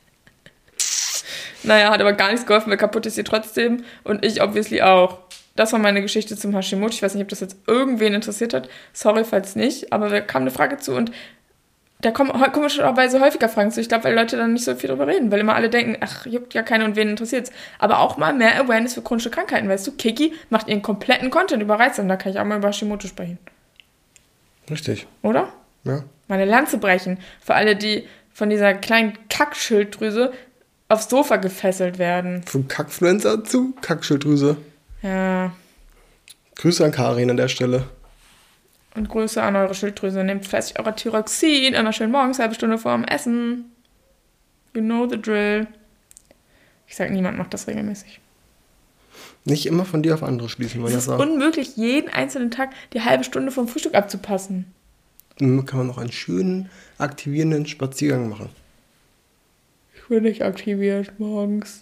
Speaker 1: Naja, hat aber gar nichts geholfen, weil kaputt ist sie trotzdem und ich obviously auch. Das war meine Geschichte zum Hashimoto. Ich weiß nicht, ob das jetzt irgendwen interessiert hat. Sorry, falls nicht. Aber da kam eine Frage zu und da kommen komischerweise häufiger Fragen zu. Ich glaube, weil Leute dann nicht so viel drüber reden, weil immer alle denken, ach, juckt ja keiner und wen interessiert's. Aber auch mal mehr Awareness für chronische Krankheiten. Weißt du, Kiki macht ihren kompletten Content über Reizdarm. Da kann ich auch mal über Hashimoto sprechen.
Speaker 2: Richtig.
Speaker 1: Oder?
Speaker 2: Ja.
Speaker 1: Meine Lanze brechen. Für alle, die von dieser kleinen Kackschilddrüse aufs Sofa gefesselt werden.
Speaker 2: Von Kackfluencer zu Kackschilddrüse.
Speaker 1: Ja.
Speaker 2: Grüße an Karin an der Stelle.
Speaker 1: Und Grüße an eure Schilddrüse. Nehmt fleißig eure Thyroxin, immer schön morgens, halbe Stunde vor dem Essen. You know the drill. Ich sag, niemand macht das regelmäßig.
Speaker 2: Nicht immer von dir auf andere schließen,
Speaker 1: Es ist unmöglich, jeden einzelnen Tag die halbe Stunde vom Frühstück abzupassen.
Speaker 2: Dann kann man noch einen schönen, aktivierenden Spaziergang machen.
Speaker 1: Ich bin nicht aktiviert morgens.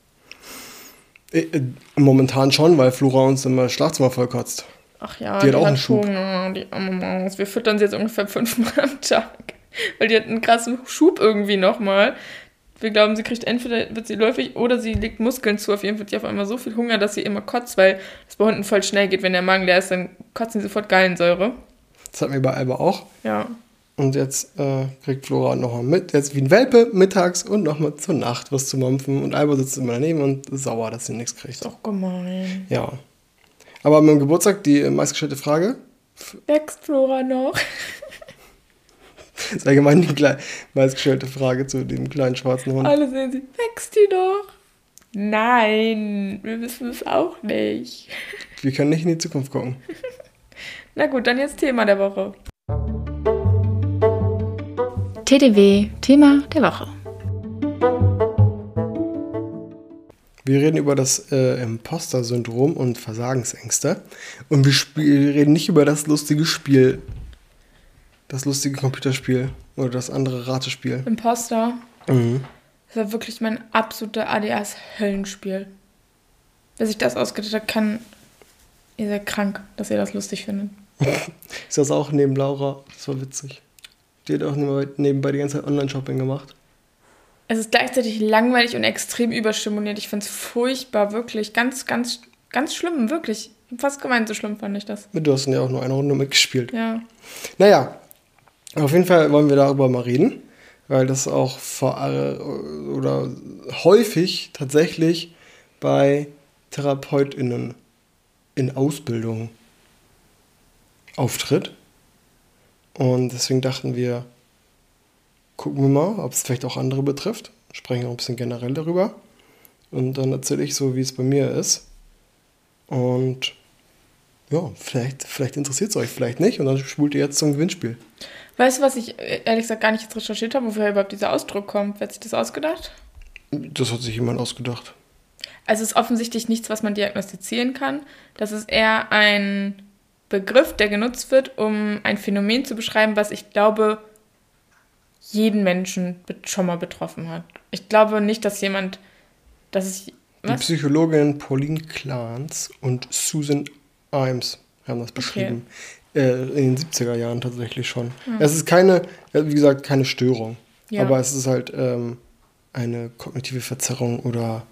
Speaker 2: Momentan schon, weil Flora uns immer das Schlafzimmer vollkotzt.
Speaker 1: Ach ja,
Speaker 2: die hat auch einen Schub.
Speaker 1: Hunger, die arme Maus. Wir füttern sie jetzt ungefähr 5-mal am Tag. Weil die hat einen krassen Schub irgendwie nochmal. Wir glauben, sie kriegt entweder, wird sie läufig oder sie legt Muskeln zu. Auf jeden Fall hat sie auf einmal so viel Hunger, dass sie immer kotzt, weil es bei Hunden voll schnell geht. Wenn der Magen leer ist, dann kotzen sie sofort Gallensäure.
Speaker 2: Das hatten wir bei Alba auch.
Speaker 1: Ja.
Speaker 2: Und jetzt kriegt Flora nochmal mit, jetzt wie ein Welpe, mittags und nochmal zur Nacht was zu mampfen. Und Alba sitzt immer daneben und ist sauer, dass sie nichts kriegt.
Speaker 1: Ist auch gemein.
Speaker 2: Ja. Aber an meinem Geburtstag die meistgestellte Frage.
Speaker 1: Wächst Flora noch?
Speaker 2: Das ist allgemein die meistgestellte Frage zu dem kleinen schwarzen Hund.
Speaker 1: Alle sehen sie, wächst die noch? Nein, wir wissen es auch nicht.
Speaker 2: Wir können nicht in die Zukunft gucken.
Speaker 1: Na gut, dann jetzt Thema der Woche.
Speaker 3: TDW, Thema der Woche.
Speaker 2: Wir reden über das Imposter-Syndrom und Versagensängste. Und wir reden nicht über das lustige Spiel, das lustige Computerspiel oder das andere Ratespiel.
Speaker 1: Imposter.
Speaker 2: Mhm.
Speaker 1: Das war wirklich mein absoluter ADHS-Höllenspiel. Wer sich das ausgedacht hat, ihr seid krank, dass ihr das lustig findet.
Speaker 2: Ist das auch neben Laura? Das war witzig. Die hat auch nebenbei die ganze Zeit Online-Shopping gemacht.
Speaker 1: Es ist gleichzeitig langweilig und extrem überstimuliert. Ich finde es furchtbar, wirklich. Ganz, ganz, ganz schlimm, wirklich. Fast gemeint, so schlimm fand ich das.
Speaker 2: Du hast ja auch nur eine Runde mitgespielt.
Speaker 1: Ja.
Speaker 2: Naja, auf jeden Fall wollen wir darüber mal reden, weil das auch häufig tatsächlich bei TherapeutInnen in Ausbildung auftritt. Und deswegen dachten wir, gucken wir mal, ob es vielleicht auch andere betrifft. Sprechen auch ein bisschen generell darüber. Und dann erzähle ich so, wie es bei mir ist. Und ja, vielleicht interessiert es euch, vielleicht nicht. Und dann spult ihr jetzt zum Gewinnspiel.
Speaker 1: Weißt du, was ich ehrlich gesagt gar nicht jetzt recherchiert habe, woher überhaupt dieser Ausdruck kommt? Wer hat sich das ausgedacht?
Speaker 2: Das hat sich jemand ausgedacht.
Speaker 1: Also es ist offensichtlich nichts, was man diagnostizieren kann. Das ist eher ein Begriff, der genutzt wird, um ein Phänomen zu beschreiben, was ich glaube, jeden Menschen schon mal betroffen hat. Ich glaube nicht, dass jemand, Die
Speaker 2: Psychologin Pauline Clance und Susan Imes haben das beschrieben. In den 70er Jahren tatsächlich schon. Es ist keine, wie gesagt, keine Störung. Ja. Aber es ist halt eine kognitive Verzerrung oder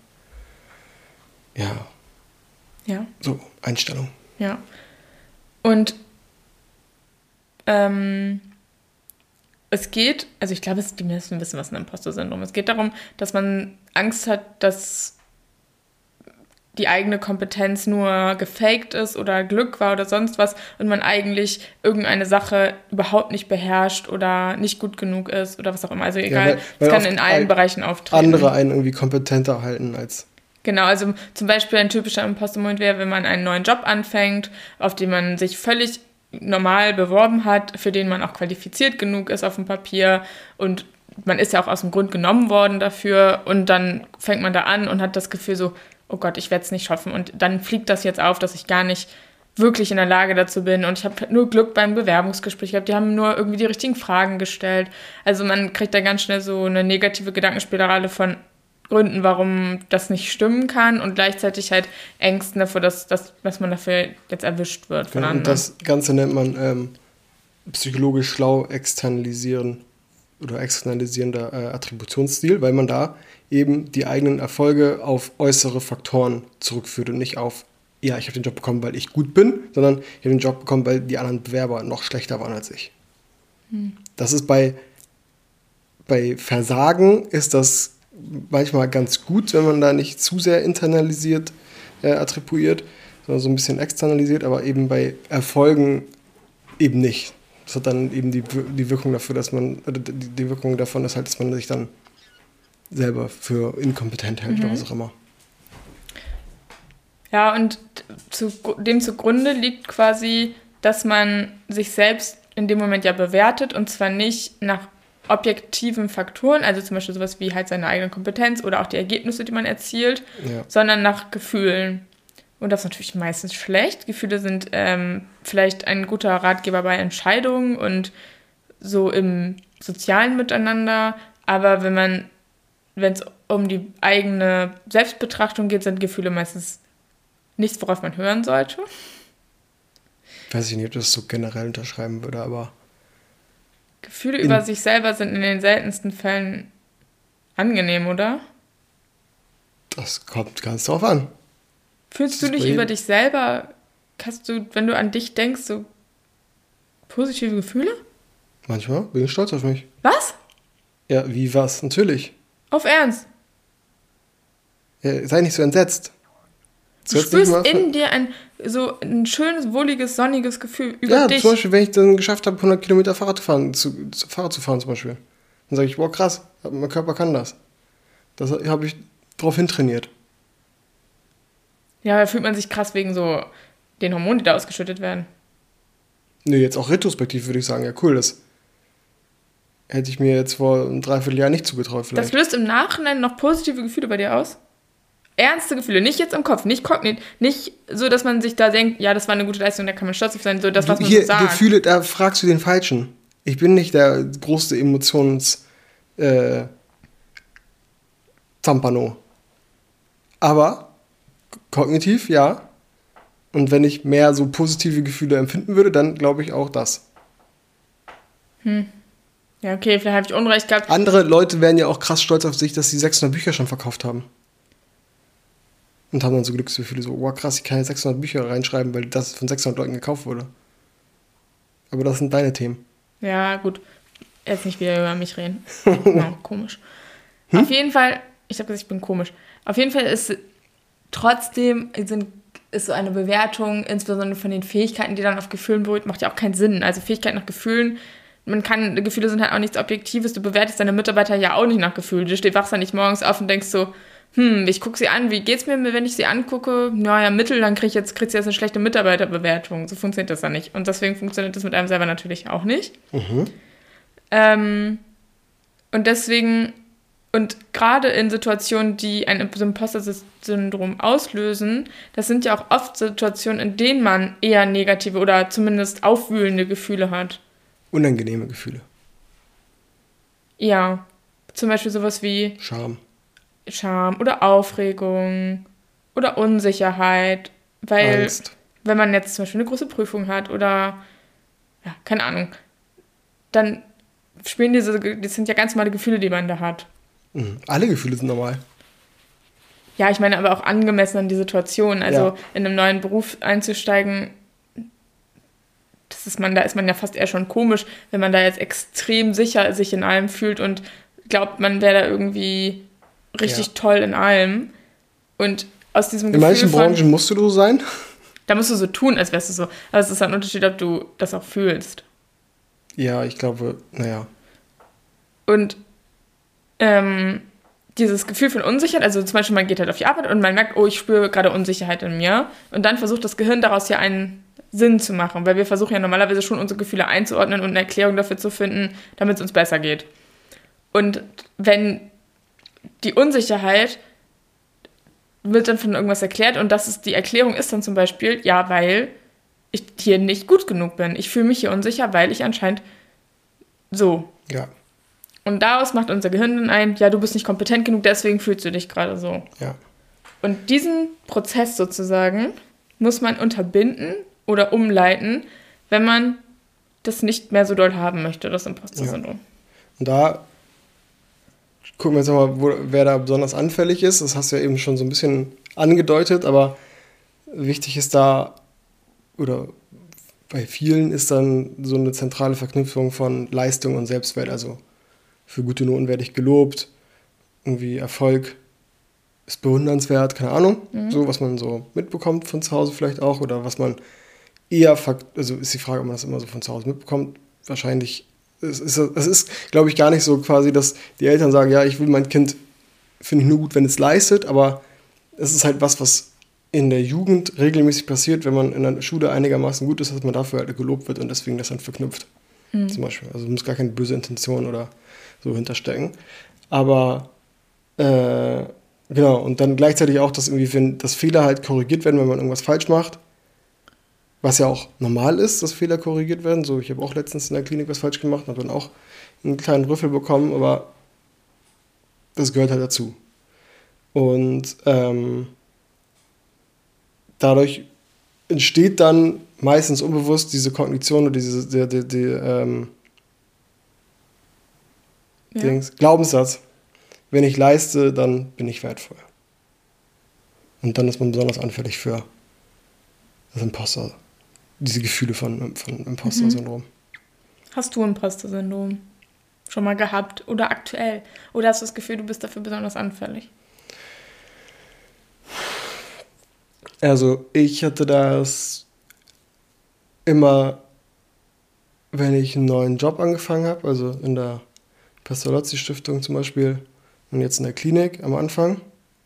Speaker 2: so Einstellung.
Speaker 1: Ja. Und es geht, also ich glaube, die meisten wissen, was ein Imposter-Syndrom ist. Es geht darum, dass man Angst hat, dass die eigene Kompetenz nur gefaked ist oder Glück war oder sonst was und man eigentlich irgendeine Sache überhaupt nicht beherrscht oder nicht gut genug ist oder was auch immer. Also egal, es kann in allen Bereichen auftreten.
Speaker 2: Andere einen irgendwie kompetenter halten als...
Speaker 1: Genau, also zum Beispiel ein typischer Imposter-Moment wäre, wenn man einen neuen Job anfängt, auf den man sich völlig normal beworben hat, für den man auch qualifiziert genug ist auf dem Papier und man ist ja auch aus dem Grund genommen worden dafür und dann fängt man da an und hat das Gefühl so, oh Gott, ich werde es nicht schaffen und dann fliegt das jetzt auf, dass ich gar nicht wirklich in der Lage dazu bin und ich habe nur Glück beim Bewerbungsgespräch gehabt, die haben nur irgendwie die richtigen Fragen gestellt. Also man kriegt da ganz schnell so eine negative Gedankenspirale von Gründen, warum das nicht stimmen kann und gleichzeitig halt Ängsten davor, dass man dafür jetzt erwischt wird von anderen.
Speaker 2: Und das Ganze nennt man psychologisch schlau externalisieren oder externalisierender Attributionsstil, weil man da eben die eigenen Erfolge auf äußere Faktoren zurückführt und nicht auf, ja, ich habe den Job bekommen, weil ich gut bin, sondern ich habe den Job bekommen, weil die anderen Bewerber noch schlechter waren als ich. Das ist bei Versagen ist das manchmal ganz gut, wenn man da nicht zu sehr internalisiert attribuiert, sondern so ein bisschen externalisiert, aber eben bei Erfolgen eben nicht. Das hat dann eben die Wirkung dafür, dass man, die Wirkung davon ist halt, dass man sich dann selber für inkompetent hält oder was auch immer.
Speaker 1: Ja, und dem zugrunde liegt quasi, dass man sich selbst in dem Moment ja bewertet und zwar nicht nach objektiven Faktoren, also zum Beispiel sowas wie halt seine eigene Kompetenz oder auch die Ergebnisse, die man erzielt, sondern nach Gefühlen. Und das ist natürlich meistens schlecht. Gefühle sind vielleicht ein guter Ratgeber bei Entscheidungen und so im sozialen Miteinander, aber wenn es um die eigene Selbstbetrachtung geht, sind Gefühle meistens nichts, worauf man hören sollte.
Speaker 2: Weiß ich nicht, ob das so generell unterschreiben würde, aber
Speaker 1: Gefühle über sich selber sind in den seltensten Fällen angenehm, oder?
Speaker 2: Das kommt ganz drauf an.
Speaker 1: Fühlst du dich über dich selber, hast du, wenn du an dich denkst, so positive Gefühle?
Speaker 2: Manchmal bin ich stolz auf mich.
Speaker 1: Was?
Speaker 2: Ja, wie was? Natürlich.
Speaker 1: Auf Ernst?
Speaker 2: Ja, sei nicht so entsetzt.
Speaker 1: Du spürst in dir ein schönes, wohliges, sonniges Gefühl über dich.
Speaker 2: Ja, zum Beispiel, wenn ich dann geschafft habe, 100 Kilometer Fahrrad zu fahren zum Beispiel. Dann sage ich, boah, krass, mein Körper kann das. Das habe ich drauf hintrainiert.
Speaker 1: Ja, da fühlt man sich krass wegen so den Hormonen, die da ausgeschüttet werden.
Speaker 2: Nee, jetzt auch retrospektiv würde ich sagen, ja cool, das hätte ich mir jetzt vor einem Dreivierteljahr nicht zugetraut vielleicht.
Speaker 1: Das löst im Nachhinein noch positive Gefühle bei dir aus? Ernste Gefühle, nicht jetzt im Kopf, nicht kognitiv, nicht so, dass man sich da denkt, ja, das war eine gute Leistung, da kann man stolz auf sein, so das, was man
Speaker 2: hier,
Speaker 1: so sagt.
Speaker 2: Gefühle, da fragst du den Falschen. Ich bin nicht der große Zampano. Aber kognitiv, ja. Und wenn ich mehr so positive Gefühle empfinden würde, dann glaube ich auch das.
Speaker 1: Ja, okay, vielleicht habe ich Unrecht gehabt.
Speaker 2: Andere Leute wären ja auch krass stolz auf sich, dass sie 600 Bücher schon verkauft haben. Und haben dann so Glücksgefühle, so, oh krass, ich kann jetzt 600 Bücher reinschreiben, weil das von 600 Leuten gekauft wurde. Aber das sind deine Themen.
Speaker 1: Ja, gut. Jetzt nicht wieder über mich reden. Ja, komisch. Auf jeden Fall, ich habe gesagt, ich bin komisch. Auf jeden Fall sind ist so eine Bewertung, insbesondere von den Fähigkeiten, die dann auf Gefühlen beruht, macht ja auch keinen Sinn. Also Fähigkeiten nach Gefühlen, Gefühle sind halt auch nichts Objektives, du bewertest deine Mitarbeiter ja auch nicht nach Gefühlen. Wachst dann nicht morgens auf und denkst so, ich gucke sie an, wie geht's mir, wenn ich sie angucke? Naja, mittel, dann kriegst du jetzt eine schlechte Mitarbeiterbewertung. So funktioniert das dann nicht. Und deswegen funktioniert das mit einem selber natürlich auch nicht. Und deswegen, und gerade in Situationen, die ein Imposter-Syndrom auslösen, das sind ja auch oft Situationen, in denen man eher negative oder zumindest aufwühlende Gefühle hat.
Speaker 2: Unangenehme Gefühle.
Speaker 1: Ja, zum Beispiel sowas wie Scham oder Aufregung oder Unsicherheit, weil
Speaker 2: Angst.
Speaker 1: Wenn man jetzt zum Beispiel eine große Prüfung hat oder, ja, keine Ahnung, dann das sind ja ganz normale Gefühle, die man da hat.
Speaker 2: Alle Gefühle sind normal.
Speaker 1: Ja, ich meine aber auch angemessen an die Situation, also in einem neuen Beruf einzusteigen, da ist man ja fast eher schon komisch, wenn man da jetzt extrem sicher sich in allem fühlt und glaubt, man wäre da irgendwie richtig toll in allem. Und aus diesem Gefühl
Speaker 2: in manchen Branchen musst du so sein.
Speaker 1: Da musst du so tun, als wärst du so. Aber es ist ein Unterschied, ob du das auch fühlst.
Speaker 2: Ja, ich glaube, naja.
Speaker 1: Und dieses Gefühl von Unsicherheit, also zum Beispiel man geht halt auf die Arbeit und man merkt, oh, ich spüre gerade Unsicherheit in mir. Und dann versucht das Gehirn daraus ja einen Sinn zu machen, weil wir versuchen ja normalerweise schon unsere Gefühle einzuordnen und eine Erklärung dafür zu finden, damit es uns besser geht. Und wenn die Unsicherheit wird dann von irgendwas erklärt und die Erklärung ist dann zum Beispiel, ja, weil ich hier nicht gut genug bin. Ich fühle mich hier unsicher, weil ich anscheinend so.
Speaker 2: Ja.
Speaker 1: Und daraus macht unser Gehirn dann ein, ja, du bist nicht kompetent genug, deswegen fühlst du dich gerade so.
Speaker 2: Ja.
Speaker 1: Und diesen Prozess sozusagen muss man unterbinden oder umleiten, wenn man das nicht mehr so doll haben möchte, das Imposter-Syndrom.
Speaker 2: Ja. Und da gucken wir jetzt mal, wer da besonders anfällig ist. Das hast du ja eben schon so ein bisschen angedeutet, aber wichtig ist da, oder bei vielen ist dann so eine zentrale Verknüpfung von Leistung und Selbstwert. Also für gute Noten werde ich gelobt, irgendwie Erfolg ist bewundernswert, keine Ahnung, so was man so mitbekommt von zu Hause vielleicht auch oder was man eher, also ist die Frage, ob man das immer so von zu Hause mitbekommt. Wahrscheinlich, es ist, glaube ich, gar nicht so quasi, dass die Eltern sagen, ja, ich will mein Kind, finde ich nur gut, wenn es leistet, aber es ist halt was in der Jugend regelmäßig passiert, wenn man in der Schule einigermaßen gut ist, dass man dafür halt gelobt wird und deswegen das dann verknüpft. Zum Beispiel. Also muss gar keine böse Intention oder so hinterstecken. Aber genau, und dann gleichzeitig auch, dass irgendwie, wenn das Fehler halt korrigiert werden, wenn man irgendwas falsch macht, was ja auch normal ist, dass Fehler korrigiert werden. So, ich habe auch letztens in der Klinik was falsch gemacht und habe dann auch einen kleinen Rüffel bekommen, aber das gehört halt dazu. Und dadurch entsteht dann meistens unbewusst diese Kognition oder Glaubenssatz. Wenn ich leiste, dann bin ich wertvoll. Und dann ist man besonders anfällig für das Imposter, diese Gefühle von Imposter-Syndrom.
Speaker 1: Hast du Imposter-Syndrom schon mal gehabt oder aktuell? Oder hast du das Gefühl, du bist dafür besonders anfällig?
Speaker 2: Also ich hatte das immer, wenn ich einen neuen Job angefangen habe, also in der Pestalozzi-Stiftung zum Beispiel und jetzt in der Klinik am Anfang.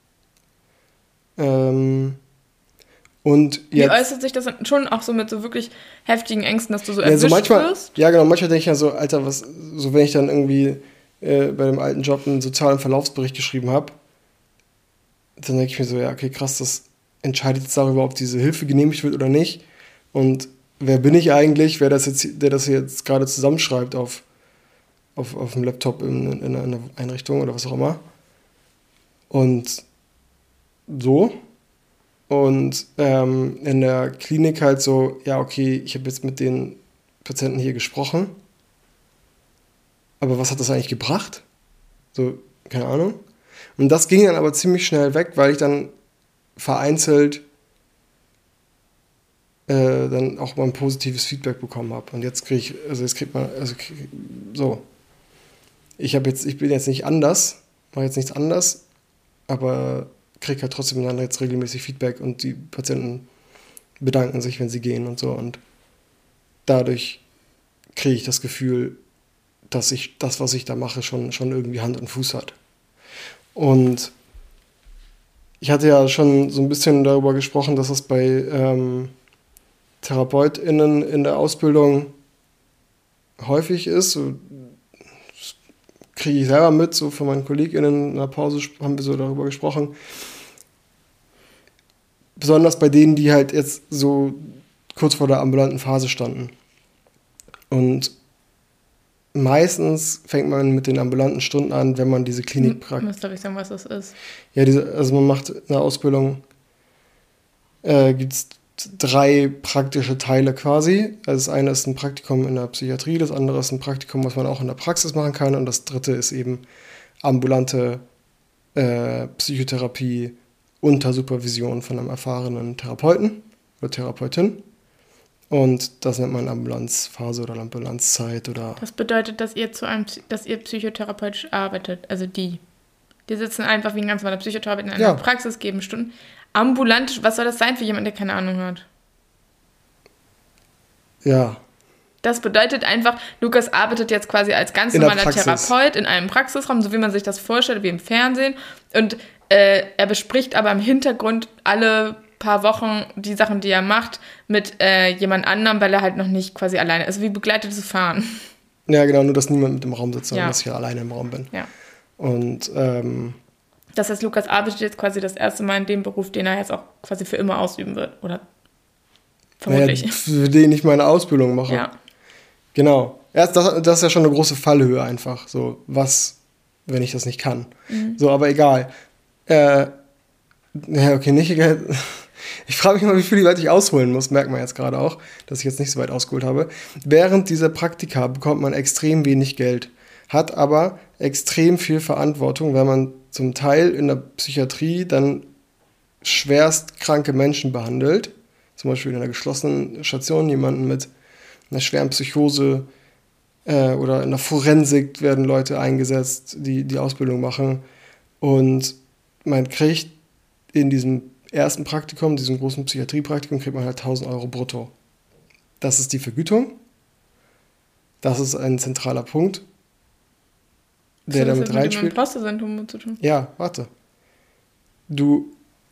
Speaker 2: Und jetzt,
Speaker 1: wie äußert sich das schon auch so mit so wirklich heftigen Ängsten, dass du so
Speaker 2: erwischt
Speaker 1: so
Speaker 2: manchmal,
Speaker 1: wirst?
Speaker 2: Ja, genau. Manchmal denke ich ja so, Alter, so wenn ich dann irgendwie bei dem alten Job einen sozialen Verlaufsbericht geschrieben habe, dann denke ich mir so, ja, okay, krass, das entscheidet jetzt darüber, ob diese Hilfe genehmigt wird oder nicht. Und wer bin ich eigentlich, der das jetzt gerade zusammenschreibt auf dem Laptop in einer Einrichtung oder was auch immer. Und so. Und in der Klinik halt so, ja, okay, ich habe jetzt mit den Patienten hier gesprochen, aber was hat das eigentlich gebracht? So, keine Ahnung. Und das ging dann aber ziemlich schnell weg, weil ich dann vereinzelt dann auch mal ein positives Feedback bekommen habe. Und jetzt ich bin jetzt nicht anders, mache jetzt nichts anders, aber kriege halt trotzdem dann jetzt regelmäßig Feedback und die Patienten bedanken sich, wenn sie gehen und so. Und dadurch kriege ich das Gefühl, dass ich das, was ich da mache, schon irgendwie Hand und Fuß hat. Und ich hatte ja schon so ein bisschen darüber gesprochen, dass es bei TherapeutInnen in der Ausbildung häufig ist. So, das kriege ich selber mit, so von meinen KollegInnen in der Pause haben wir so darüber gesprochen. Besonders bei denen, die halt jetzt so kurz vor der ambulanten Phase standen. Und meistens fängt man mit den ambulanten Stunden an, wenn man diese Klinik
Speaker 1: Du musst, glaube ich, sagen, was das ist.
Speaker 2: Ja, also man macht in der Ausbildung, gibt es 3 praktische Teile quasi. Also das eine ist ein Praktikum in der Psychiatrie, das andere ist ein Praktikum, was man auch in der Praxis machen kann, und das dritte ist eben ambulante Psychotherapie unter Supervision von einem erfahrenen Therapeuten oder Therapeutin. Und das nennt man Ambulanzphase oder Ambulanzzeit oder...
Speaker 1: Das bedeutet, dass ihr psychotherapeutisch arbeitet, also die sitzen einfach wie ein ganz normaler Psychotherapeut in einer Praxis, geben Stunden. Ambulant, was soll das sein für jemanden, der keine Ahnung hat?
Speaker 2: Ja.
Speaker 1: Das bedeutet einfach, Lukas arbeitet jetzt quasi als ganz normaler Therapeut in einem Praxisraum, so wie man sich das vorstellt, wie im Fernsehen. Und er bespricht aber im Hintergrund alle paar Wochen die Sachen, die er macht, mit jemand anderem, weil er halt noch nicht quasi alleine ist. Also wie begleitetes Fahren.
Speaker 2: Ja, genau, nur dass niemand mit im Raum sitzt, sondern dass ich ja alleine im Raum bin.
Speaker 1: Ja.
Speaker 2: Und
Speaker 1: das heißt, Lukas arbeitet jetzt quasi das erste Mal in dem Beruf, den er jetzt auch quasi für immer ausüben wird, oder? Vermutlich.
Speaker 2: Naja, für den ich meine Ausbildung mache.
Speaker 1: Ja.
Speaker 2: Genau. Das ist ja schon eine große Fallhöhe einfach. So, was, wenn ich das nicht kann? Mhm. So, aber egal. Ja, okay, nicht egal. Ich frage mich mal, wie viel weit ich ausholen muss, merkt man jetzt gerade auch, dass ich jetzt nicht so weit ausgeholt habe. Während dieser Praktika bekommt man extrem wenig Geld, hat aber extrem viel Verantwortung, weil man zum Teil in der Psychiatrie dann schwerst kranke Menschen behandelt, zum Beispiel in einer geschlossenen Station jemanden mit einer schweren Psychose oder in der Forensik werden Leute eingesetzt, die Ausbildung machen, und man kriegt in diesem ersten Praktikum, diesem großen Psychiatriepraktikum, kriegt man halt 1.000 Euro brutto. Das ist die Vergütung. Das ist ein zentraler Punkt, der damit reinspielt. Das hat mit dem
Speaker 1: Imposter-Syndrom zu tun.
Speaker 2: Ja, warte. Du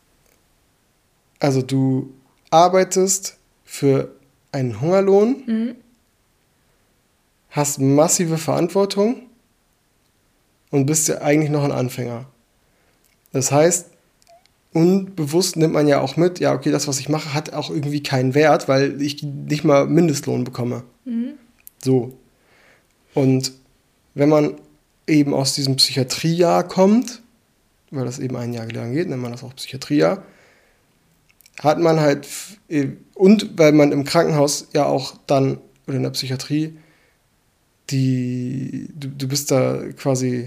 Speaker 2: arbeitest für einen Hungerlohn, hast massive Verantwortung und bist ja eigentlich noch ein Anfänger. Das heißt, unbewusst nimmt man ja auch mit, ja, okay, das, was ich mache, hat auch irgendwie keinen Wert, weil ich nicht mal Mindestlohn bekomme. Mhm. So. Und wenn man eben aus diesem Psychiatriejahr kommt, weil das eben ein Jahr lang geht, nennt man das auch Psychiatriejahr, hat man halt, und weil man im Krankenhaus ja auch dann, oder in der Psychiatrie, du bist da quasi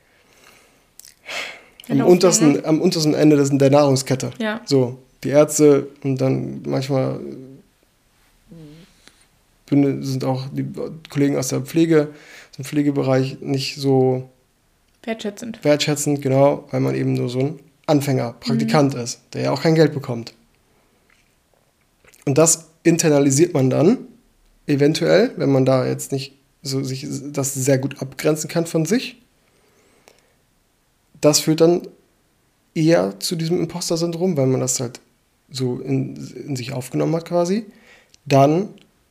Speaker 2: am untersten Ende der Nahrungskette.
Speaker 1: Ja.
Speaker 2: So, die Ärzte und dann manchmal sind auch die Kollegen aus der Pflege, aus dem Pflegebereich nicht so wertschätzend, genau, weil man eben nur so ein Anfänger, Praktikant ist, der ja auch kein Geld bekommt. Und das internalisiert man dann eventuell, wenn man da jetzt nicht so sich das sehr gut abgrenzen kann von sich. Das führt dann eher zu diesem Imposter-Syndrom, weil man das halt so in sich aufgenommen hat quasi. Dann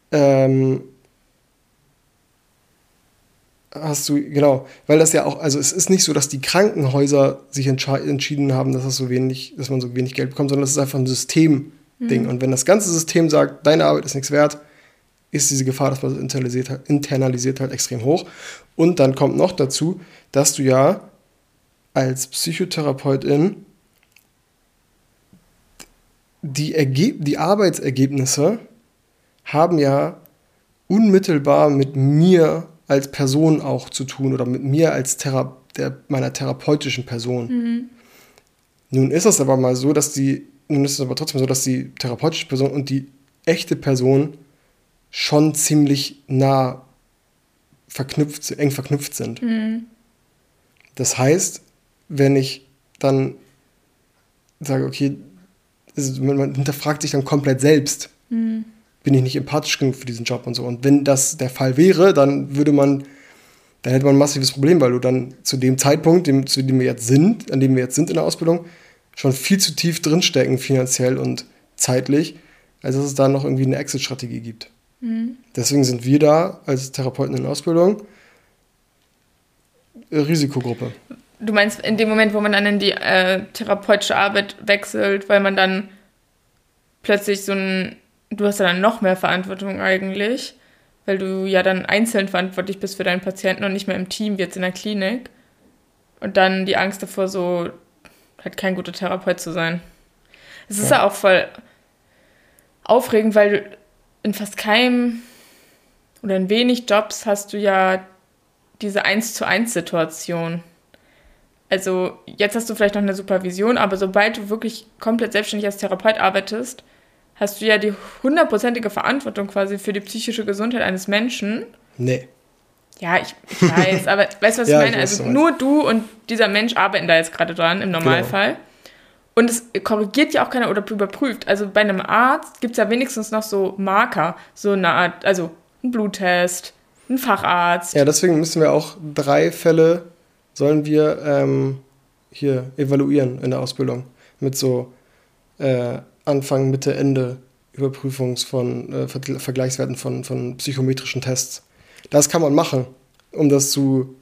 Speaker 2: hast du, genau, weil das ja auch, also es ist nicht so, dass die Krankenhäuser sich entschieden haben, dass man so wenig Geld bekommt, sondern das ist einfach ein Systemding. Und wenn das ganze System sagt, deine Arbeit ist nichts wert, ist diese Gefahr, dass man das internalisiert halt extrem hoch. Und dann kommt noch dazu, dass du ja als Psychotherapeutin die Arbeitsergebnisse haben ja unmittelbar mit mir als Person auch zu tun oder mit mir als meiner therapeutischen Person. Nun ist es aber trotzdem so, dass die therapeutische Person und die echte Person schon ziemlich eng verknüpft sind. Das heißt, wenn ich dann sage, okay, also man hinterfragt sich dann komplett selbst. Bin ich nicht empathisch genug für diesen Job und so. Und wenn das der Fall wäre, dann hätte man ein massives Problem, weil du dann zu dem Zeitpunkt, an dem wir jetzt sind in der Ausbildung, schon viel zu tief drinstecken, finanziell und zeitlich, als dass es da noch irgendwie eine Exit-Strategie gibt. Deswegen sind wir da als Therapeuten in Ausbildung Risikogruppe.
Speaker 1: Du meinst in dem Moment, wo man dann in die therapeutische Arbeit wechselt, weil man dann plötzlich du hast ja dann noch mehr Verantwortung eigentlich, weil du ja dann einzeln verantwortlich bist für deinen Patienten und nicht mehr im Team wie jetzt in der Klinik. Und dann die Angst davor, so halt kein guter Therapeut zu sein. Es ist ja auch voll aufregend, weil in fast keinem oder in wenig Jobs hast du ja diese 1:1-Situation. Also jetzt hast du vielleicht noch eine Supervision, aber sobald du wirklich komplett selbstständig als Therapeut arbeitest, hast du ja die 100%ige Verantwortung quasi für die psychische Gesundheit eines Menschen.
Speaker 2: Nee.
Speaker 1: Ja, ich weiß, aber weißt du, was ich meine? Also nur du und dieser Mensch arbeiten da jetzt gerade dran, im Normalfall. Genau. Und es korrigiert ja auch keiner oder überprüft. Also bei einem Arzt gibt es ja wenigstens noch so Marker, so eine Art, also ein Bluttest, ein Facharzt.
Speaker 2: Ja, deswegen müssen wir auch 3 Fälle, sollen wir hier evaluieren in der Ausbildung. Mit so Anfang, Mitte, Ende von Vergleichswerten von psychometrischen Tests. Das kann man machen, um das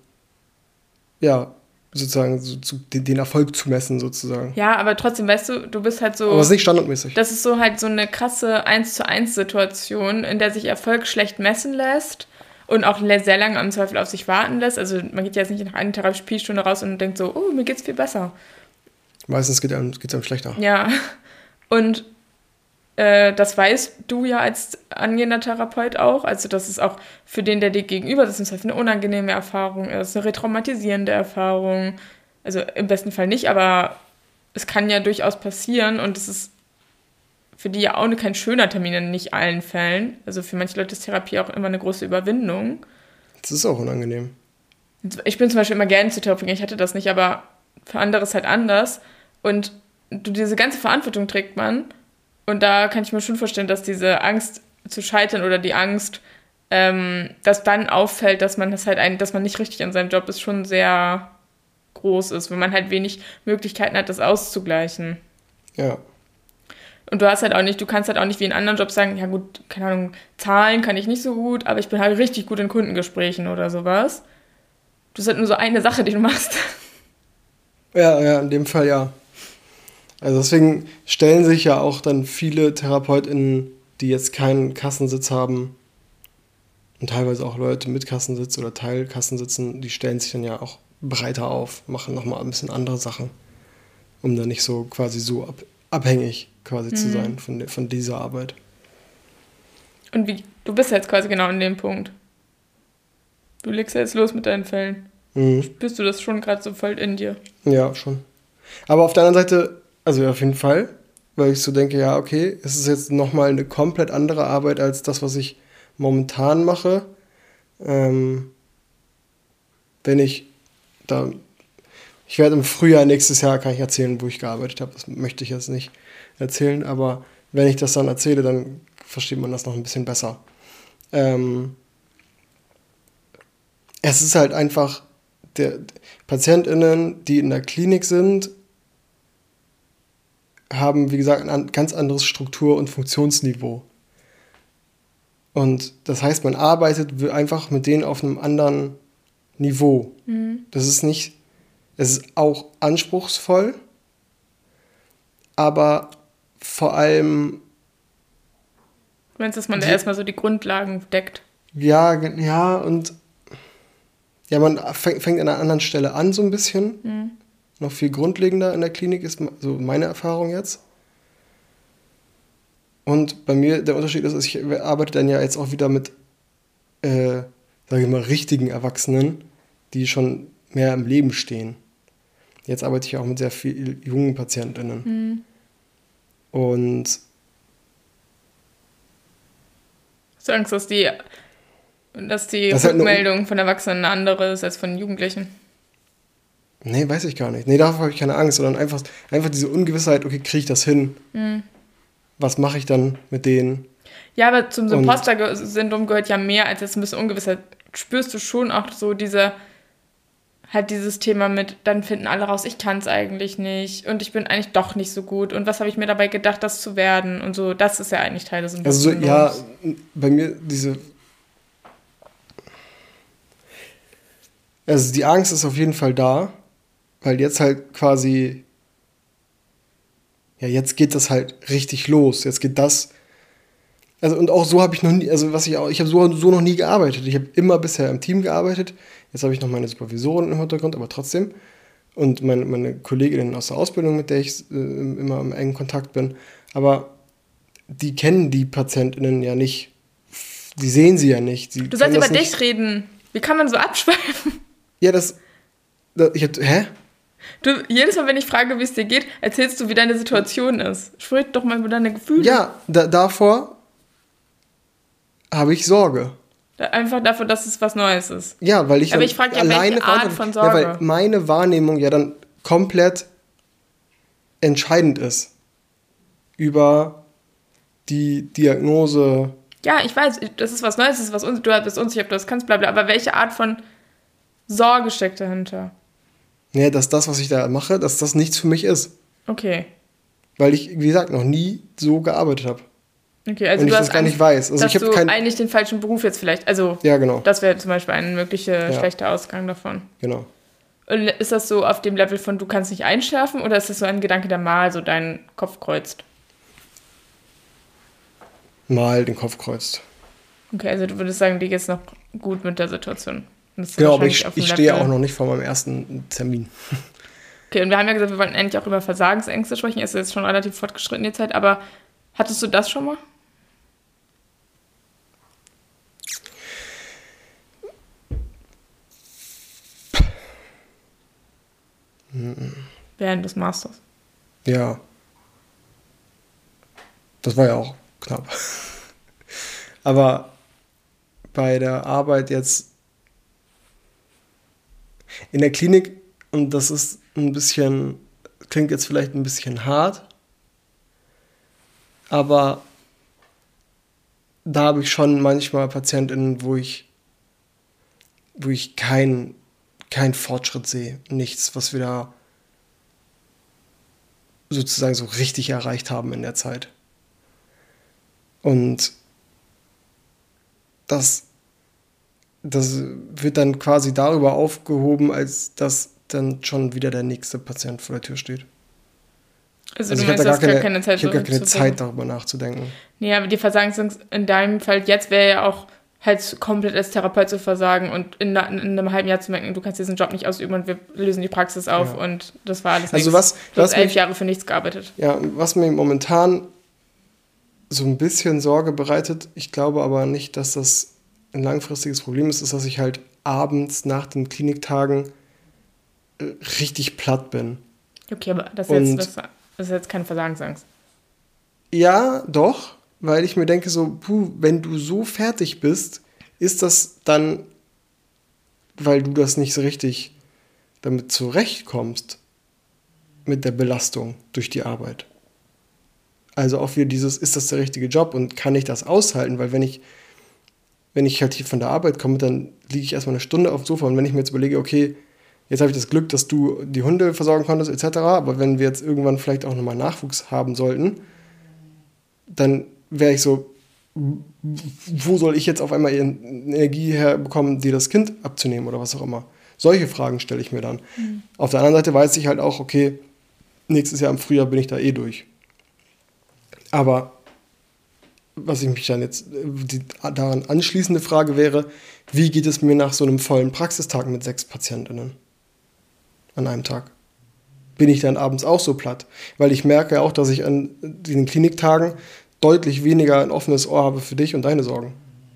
Speaker 2: den Erfolg zu messen, sozusagen.
Speaker 1: Ja, aber trotzdem, weißt du bist halt so...
Speaker 2: Aber es ist nicht standardmäßig.
Speaker 1: Das ist so halt so eine krasse 1:1-Situation, in der sich Erfolg schlecht messen lässt und auch sehr lange im Zweifel auf sich warten lässt. Also man geht jetzt nicht nach einer Therapiestunde raus und denkt so, oh, mir geht's viel besser.
Speaker 2: Meistens geht's einem schlechter.
Speaker 1: Ja, und das weißt du ja als angehender Therapeut auch. Also das ist auch für den, der dir gegenüber ist, im Zweifel eine unangenehme Erfahrung ist, eine retraumatisierende Erfahrung. Also im besten Fall nicht, aber es kann ja durchaus passieren und es ist für die ja auch kein schöner Termin in nicht allen Fällen. Also für manche Leute ist Therapie auch immer eine große Überwindung.
Speaker 2: Das ist auch unangenehm.
Speaker 1: Ich bin zum Beispiel immer gerne zur Therapie, ich hatte das nicht, aber für andere ist halt anders. Und diese ganze Verantwortung trägt man. Und da kann ich mir schon vorstellen, dass diese Angst zu scheitern oder die Angst, dass dann auffällt, dass man dass man nicht richtig in seinem Job ist, schon sehr groß ist, wenn man halt wenig Möglichkeiten hat, das auszugleichen.
Speaker 2: Ja.
Speaker 1: Und du kannst halt auch nicht wie in anderen Jobs sagen, ja gut, keine Ahnung, Zahlen kann ich nicht so gut, aber ich bin halt richtig gut in Kundengesprächen oder sowas. Das ist halt nur so eine Sache, die du machst.
Speaker 2: Ja, in dem Fall ja. Also deswegen stellen sich ja auch dann viele TherapeutInnen, die jetzt keinen Kassensitz haben und teilweise auch Leute mit Kassensitz oder Teilkassensitzen, die stellen sich dann ja auch breiter auf, machen nochmal ein bisschen andere Sachen, um dann nicht so quasi so abhängig quasi zu sein von dieser Arbeit.
Speaker 1: Und du bist jetzt quasi genau in dem Punkt. Du legst ja jetzt los mit deinen Fällen. Spürst du das schon gerade so voll in dir?
Speaker 2: Ja, schon. Aber auf der anderen Seite, also auf jeden Fall, weil ich so denke, ja, okay, es ist jetzt nochmal eine komplett andere Arbeit als das, was ich momentan mache. Ich werde im Frühjahr nächstes Jahr, kann ich erzählen, wo ich gearbeitet habe. Das möchte ich jetzt nicht erzählen, aber wenn ich das dann erzähle, dann versteht man das noch ein bisschen besser. Es ist halt einfach, PatientInnen, die in der Klinik sind, haben, wie gesagt, ein ganz anderes Struktur- und Funktionsniveau. Und das heißt, man arbeitet einfach mit denen auf einem anderen Niveau. Es ist auch anspruchsvoll, aber vor allem...
Speaker 1: Du meinst, dass man da erstmal so die Grundlagen deckt?
Speaker 2: Ja, und man fängt an einer anderen Stelle an so ein bisschen. Noch viel grundlegender in der Klinik ist so meine Erfahrung jetzt. Und bei mir der Unterschied ist, ich arbeite dann ja jetzt auch wieder mit, sage ich mal, richtigen Erwachsenen, die schon mehr im Leben stehen. Jetzt arbeite ich auch mit sehr vielen jungen PatientInnen. Und
Speaker 1: hast du Angst, dass die Rückmeldung von Erwachsenen eine andere ist als von Jugendlichen?
Speaker 2: Nee, weiß ich gar nicht. Nee, davor habe ich keine Angst, sondern einfach diese Ungewissheit, okay, kriege ich das hin? Was mache ich dann mit denen?
Speaker 1: Ja, aber zum Imposter-Syndrom gehört ja mehr als jetzt ein bisschen Ungewissheit. Spürst du schon auch so dieses Thema mit, dann finden alle raus, ich kann es eigentlich nicht und ich bin eigentlich doch nicht so gut und was habe ich mir dabei gedacht, das zu werden und so, das ist ja eigentlich Teil des Imposter-Syndroms.
Speaker 2: Also bei mir also die Angst ist auf jeden Fall da, weil jetzt halt quasi, ja, jetzt geht das halt richtig los. Jetzt geht das, also und auch so habe ich noch nie, also ich habe so noch nie gearbeitet. Ich habe immer bisher im Team gearbeitet. Jetzt habe ich noch meine Supervisorin im Hintergrund, aber trotzdem. Und meine Kolleginnen aus der Ausbildung, mit der ich immer im engen Kontakt bin. Aber die kennen die PatientInnen ja nicht. Die sehen sie ja nicht.
Speaker 1: Du sollst über dich reden. Wie kann man so abschweifen?
Speaker 2: Ja, hä?
Speaker 1: Jedes Mal, wenn ich frage, wie es dir geht, erzählst du, wie deine Situation ist. Sprich doch mal über deine Gefühle.
Speaker 2: Ja, davor habe ich Sorge.
Speaker 1: Einfach dafür, dass es was Neues ist.
Speaker 2: Ja, weil ich
Speaker 1: aber ich frage ja, welche Art von Sorge?
Speaker 2: Ja, weil meine Wahrnehmung ja dann komplett entscheidend ist über die Diagnose.
Speaker 1: Ja, ich weiß, das ist was Neues, du bist unsicher, ob du das kannst, bla bla, aber welche Art von Sorge steckt dahinter?
Speaker 2: Ja, dass das, was ich da mache, dass das nichts für mich ist.
Speaker 1: Okay.
Speaker 2: Weil ich, wie gesagt, noch nie so gearbeitet habe.
Speaker 1: Okay, also
Speaker 2: und ich das gar nicht weiß. Also
Speaker 1: dass du eigentlich den falschen Beruf jetzt vielleicht, also
Speaker 2: ja, genau.
Speaker 1: Das wäre zum Beispiel ein möglicher schlechter Ausgang davon.
Speaker 2: Genau.
Speaker 1: Und ist das so auf dem Level von, du kannst nicht einschlafen, oder ist das so ein Gedanke, der mal so deinen Kopf kreuzt?
Speaker 2: Mal den Kopf kreuzt.
Speaker 1: Okay, also du würdest sagen, dir geht's noch gut mit der Situation.
Speaker 2: Genau, aber ich stehe auch noch nicht vor meinem ersten Termin.
Speaker 1: Okay, und wir haben ja gesagt, wir wollten endlich auch über Versagensängste sprechen. Ist jetzt schon relativ fortgeschritten die Zeit, aber hattest du das schon mal? Während des Masters?
Speaker 2: Ja. Das war ja auch knapp. Aber bei der Arbeit jetzt in der Klinik, und das ist klingt jetzt vielleicht ein bisschen hart, aber da habe ich schon manchmal PatientInnen, wo ich keinen Fortschritt sehe. Nichts, was wir da sozusagen so richtig erreicht haben in der Zeit. Und das wird dann quasi darüber aufgehoben, als dass dann schon wieder der nächste Patient vor der Tür steht.
Speaker 1: Also du meinst, du hast gar keine Zeit,
Speaker 2: ich habe gar keine Zeit, darüber nachzudenken.
Speaker 1: Nee, aber die Versagensangst in deinem Fall jetzt wäre ja auch halt komplett als Therapeut zu versagen und in einem halben Jahr zu merken, du kannst diesen Job nicht ausüben und wir lösen die Praxis auf und das war alles
Speaker 2: also
Speaker 1: nichts. Du hast 11 Jahre für nichts gearbeitet. Ja,
Speaker 2: was mir momentan so ein bisschen Sorge bereitet, ich glaube aber nicht, dass das ein langfristiges Problem ist, dass ich halt abends nach den Kliniktagen richtig platt bin.
Speaker 1: Okay, aber das ist jetzt keine Versagensangst.
Speaker 2: Ja, doch, weil ich mir denke so, wenn du so fertig bist, ist das dann, weil du das nicht so richtig damit zurechtkommst, mit der Belastung durch die Arbeit. Also auch wieder ist das der richtige Job und kann ich das aushalten? Weil wenn ich halt hier von der Arbeit komme, dann liege ich erstmal eine Stunde auf dem Sofa und wenn ich mir jetzt überlege, okay, jetzt habe ich das Glück, dass du die Hunde versorgen konntest etc., aber wenn wir jetzt irgendwann vielleicht auch nochmal Nachwuchs haben sollten, dann wäre ich so, wo soll ich jetzt auf einmal Energie herbekommen, dir das Kind abzunehmen oder was auch immer? Solche Fragen stelle ich mir dann. Mhm. Auf der anderen Seite weiß ich halt auch, okay, nächstes Jahr im Frühjahr bin ich da durch. Aber was ich mich dann jetzt, die daran anschließende Frage wäre, wie geht es mir nach so einem vollen Praxistag mit 6 PatientInnen an einem Tag? Bin ich dann abends auch so platt? Weil ich merke ja auch, dass ich an den Kliniktagen deutlich weniger ein offenes Ohr habe für dich und deine Sorgen.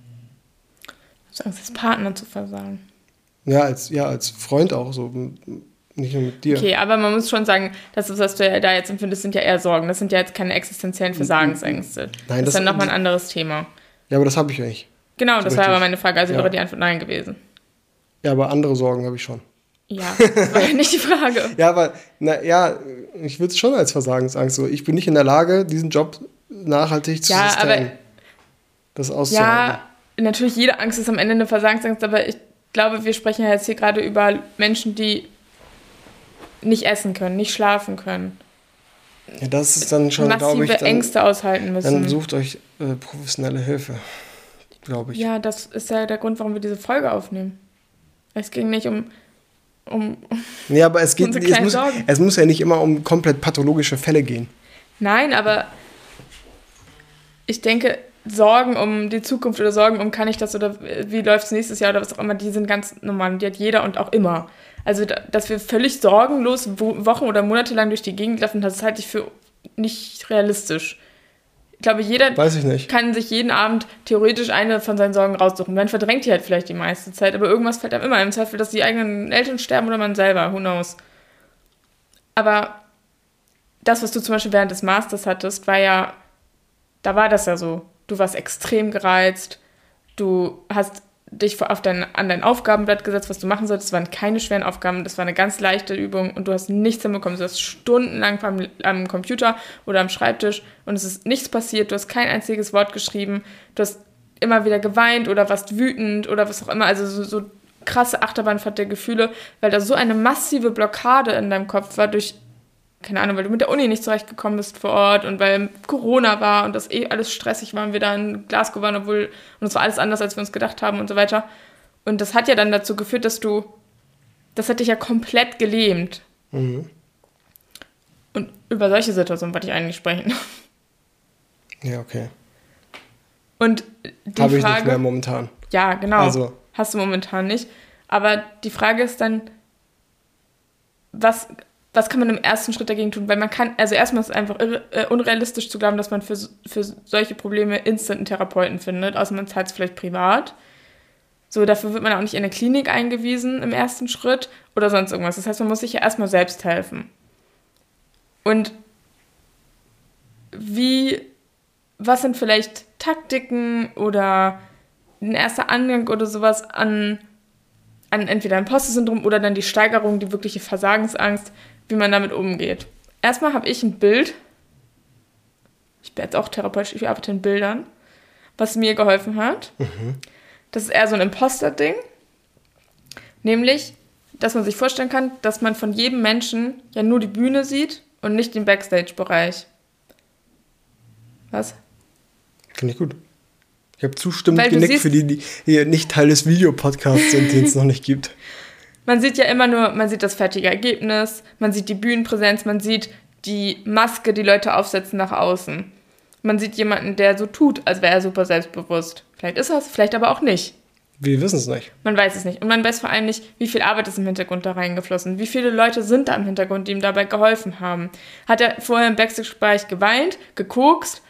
Speaker 1: Du sagst, als Partner zu versagen.
Speaker 2: Ja, als Freund auch so. Nicht nur mit dir.
Speaker 1: Okay, aber man muss schon sagen, das, was du da jetzt empfindest, sind ja eher Sorgen. Das sind ja jetzt keine existenziellen Versagensängste.
Speaker 2: Nein,
Speaker 1: das ist dann nochmal ein anderes Thema.
Speaker 2: Ja, aber das habe ich ja nicht.
Speaker 1: Genau, das war aber meine Frage. Also wäre die Antwort nein gewesen.
Speaker 2: Ja, aber andere Sorgen habe ich schon.
Speaker 1: Ja, das war ja nicht die Frage.
Speaker 2: Ja, aber, ich würde es schon als Versagensangst so. Ich bin nicht in der Lage, diesen Job nachhaltig zu sustain. Das auszuhalten.
Speaker 1: Ja, natürlich, jede Angst ist am Ende eine Versagensangst, aber ich glaube, wir sprechen ja jetzt hier gerade über Menschen, die nicht essen können, nicht schlafen können.
Speaker 2: Ja, das ist dann schon, glaube ich,
Speaker 1: massive Ängste aushalten müssen.
Speaker 2: Dann sucht euch professionelle Hilfe, glaube ich.
Speaker 1: Ja, das ist ja der Grund, warum wir diese Folge aufnehmen. Es ging nicht um
Speaker 2: ja, aber es muss ja nicht immer um komplett pathologische Fälle gehen.
Speaker 1: Nein, aber ich denke, Sorgen um die Zukunft oder Sorgen um, kann ich das oder wie läuft es nächstes Jahr oder was auch immer, die sind ganz normal und die hat jeder und auch immer. Also, dass wir völlig sorgenlos Wochen oder Monate lang durch die Gegend laufen, das halte ich für nicht realistisch. Ich glaube, jeder kann sich jeden Abend theoretisch eine von seinen Sorgen raussuchen. Man verdrängt die halt vielleicht die meiste Zeit, aber irgendwas fällt einem immer im Zweifel, dass die eigenen Eltern sterben oder man selber, who knows. Aber das, was du zum Beispiel während des Masters hattest, da war das ja so. Du warst extrem gereizt, du hast dich an dein Aufgabenblatt gesetzt, was du machen solltest. Es waren keine schweren Aufgaben, das war eine ganz leichte Übung und du hast nichts hinbekommen. Du hast stundenlang am Computer oder am Schreibtisch und es ist nichts passiert. Du hast kein einziges Wort geschrieben. Du hast immer wieder geweint oder warst wütend oder was auch immer. Also so krasse Achterbahnfahrt der Gefühle, weil da so eine massive Blockade in deinem Kopf war durch, keine Ahnung, weil du mit der Uni nicht zurechtgekommen bist vor Ort und weil Corona war und das alles stressig war und wir da in Glasgow waren, und es war alles anders, als wir uns gedacht haben und so weiter. Und das hat ja dann dazu geführt, das hat dich ja komplett gelähmt. Mhm. Und über solche Situationen wollte ich eigentlich sprechen.
Speaker 2: Ja, okay.
Speaker 1: Und die
Speaker 2: Habe ich
Speaker 1: Frage,
Speaker 2: nicht mehr momentan.
Speaker 1: Ja, genau.
Speaker 2: Also.
Speaker 1: Hast du momentan nicht. Aber die Frage ist dann, was kann man im ersten Schritt dagegen tun? Weil man kann, also erstmal ist es einfach unrealistisch zu glauben, dass man für solche Probleme instant einen Therapeuten findet, außer man zahlt es vielleicht privat. So, dafür wird man auch nicht in eine Klinik eingewiesen im ersten Schritt oder sonst irgendwas. Das heißt, man muss sich ja erstmal selbst helfen. Und was sind vielleicht Taktiken oder ein erster Angang oder sowas an entweder Imposter-Syndrom oder dann die Steigerung, die wirkliche Versagensangst, wie man damit umgeht. Erstmal habe ich ein Bild, ich bin jetzt auch therapeutisch, ich arbeite in Bildern, was mir geholfen hat. Mhm. Das ist eher so ein Imposter-Ding, nämlich, dass man sich vorstellen kann, dass man von jedem Menschen ja nur die Bühne sieht und nicht den Backstage-Bereich. Was?
Speaker 2: Finde ich gut. Ich habe zustimmend genickt für die hier nicht Teil des Videopodcasts sind, den es noch nicht gibt.
Speaker 1: Man sieht ja immer nur, man sieht das fertige Ergebnis, man sieht die Bühnenpräsenz, man sieht die Maske, die Leute aufsetzen nach außen. Man sieht jemanden, der so tut, als wäre er super selbstbewusst. Vielleicht ist er es, vielleicht aber auch nicht.
Speaker 2: Wir wissen es nicht.
Speaker 1: Man weiß es nicht. Und man weiß vor allem nicht, wie viel Arbeit ist im Hintergrund da reingeflossen. Wie viele Leute sind da im Hintergrund, die ihm dabei geholfen haben. Hat er vorher im Backstage-Bereich geweint, gekokst,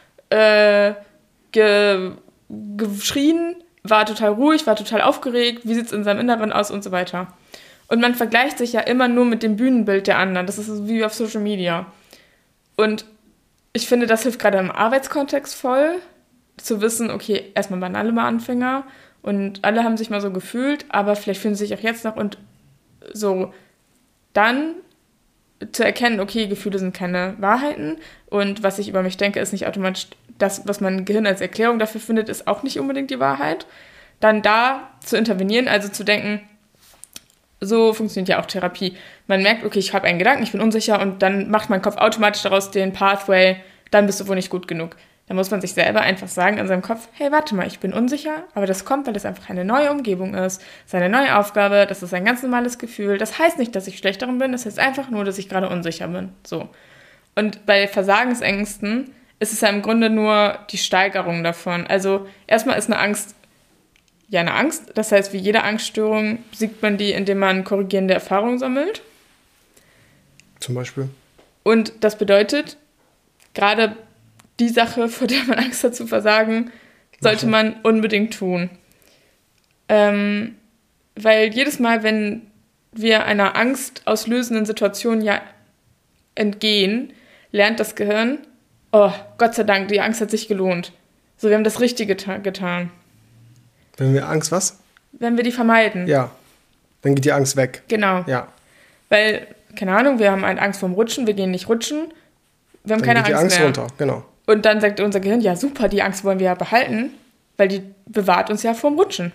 Speaker 1: geschrien, war total ruhig, war total aufgeregt, wie sieht es in seinem Inneren aus und so weiter. Und man vergleicht sich ja immer nur mit dem Bühnenbild der anderen. Das ist wie auf Social Media. Und ich finde, das hilft gerade im Arbeitskontext voll, zu wissen, okay, erstmal waren alle mal Anfänger und alle haben sich mal so gefühlt, aber vielleicht fühlen sie sich auch jetzt noch und so dann zu erkennen, okay, Gefühle sind keine Wahrheiten und was ich über mich denke, ist nicht automatisch das, was mein Gehirn als Erklärung dafür findet, ist auch nicht unbedingt die Wahrheit. Dann da zu intervenieren, also zu denken, so funktioniert ja auch Therapie. Man merkt, okay, ich habe einen Gedanken, ich bin unsicher und dann macht mein Kopf automatisch daraus den Pathway, dann bist du wohl nicht gut genug. Da muss man sich selber einfach sagen in seinem Kopf, hey, warte mal, ich bin unsicher, aber das kommt, weil das einfach eine neue Umgebung ist, das ist eine neue Aufgabe, das ist ein ganz normales Gefühl. Das heißt nicht, dass ich schlecht darin bin, das heißt einfach nur, dass ich gerade unsicher bin. So. Und bei Versagensängsten ist es ja im Grunde nur die Steigerung davon. Also erstmal ist eine Angst ja eine Angst. Das heißt, wie jede Angststörung besiegt man die, indem man korrigierende Erfahrungen sammelt.
Speaker 2: Zum Beispiel.
Speaker 1: Und das bedeutet, gerade die Sache, vor der man Angst hat zu versagen, sollte man unbedingt tun. Weil jedes Mal, wenn wir einer angstauslösenden Situation ja entgehen, lernt das Gehirn, oh, Gott sei Dank, die Angst hat sich gelohnt. So, wir haben das Richtige getan.
Speaker 2: Wenn wir Angst was?
Speaker 1: Wenn wir die vermeiden.
Speaker 2: Ja. Dann geht die Angst weg.
Speaker 1: Genau.
Speaker 2: Ja.
Speaker 1: Weil, keine Ahnung, wir haben halt Angst vorm Rutschen, wir gehen nicht rutschen, wir haben
Speaker 2: Dann
Speaker 1: keine
Speaker 2: geht die Angst
Speaker 1: mehr.
Speaker 2: runter, genau.
Speaker 1: Und dann sagt unser Gehirn, ja super, die Angst wollen wir ja behalten, weil die bewahrt uns ja vorm Rutschen.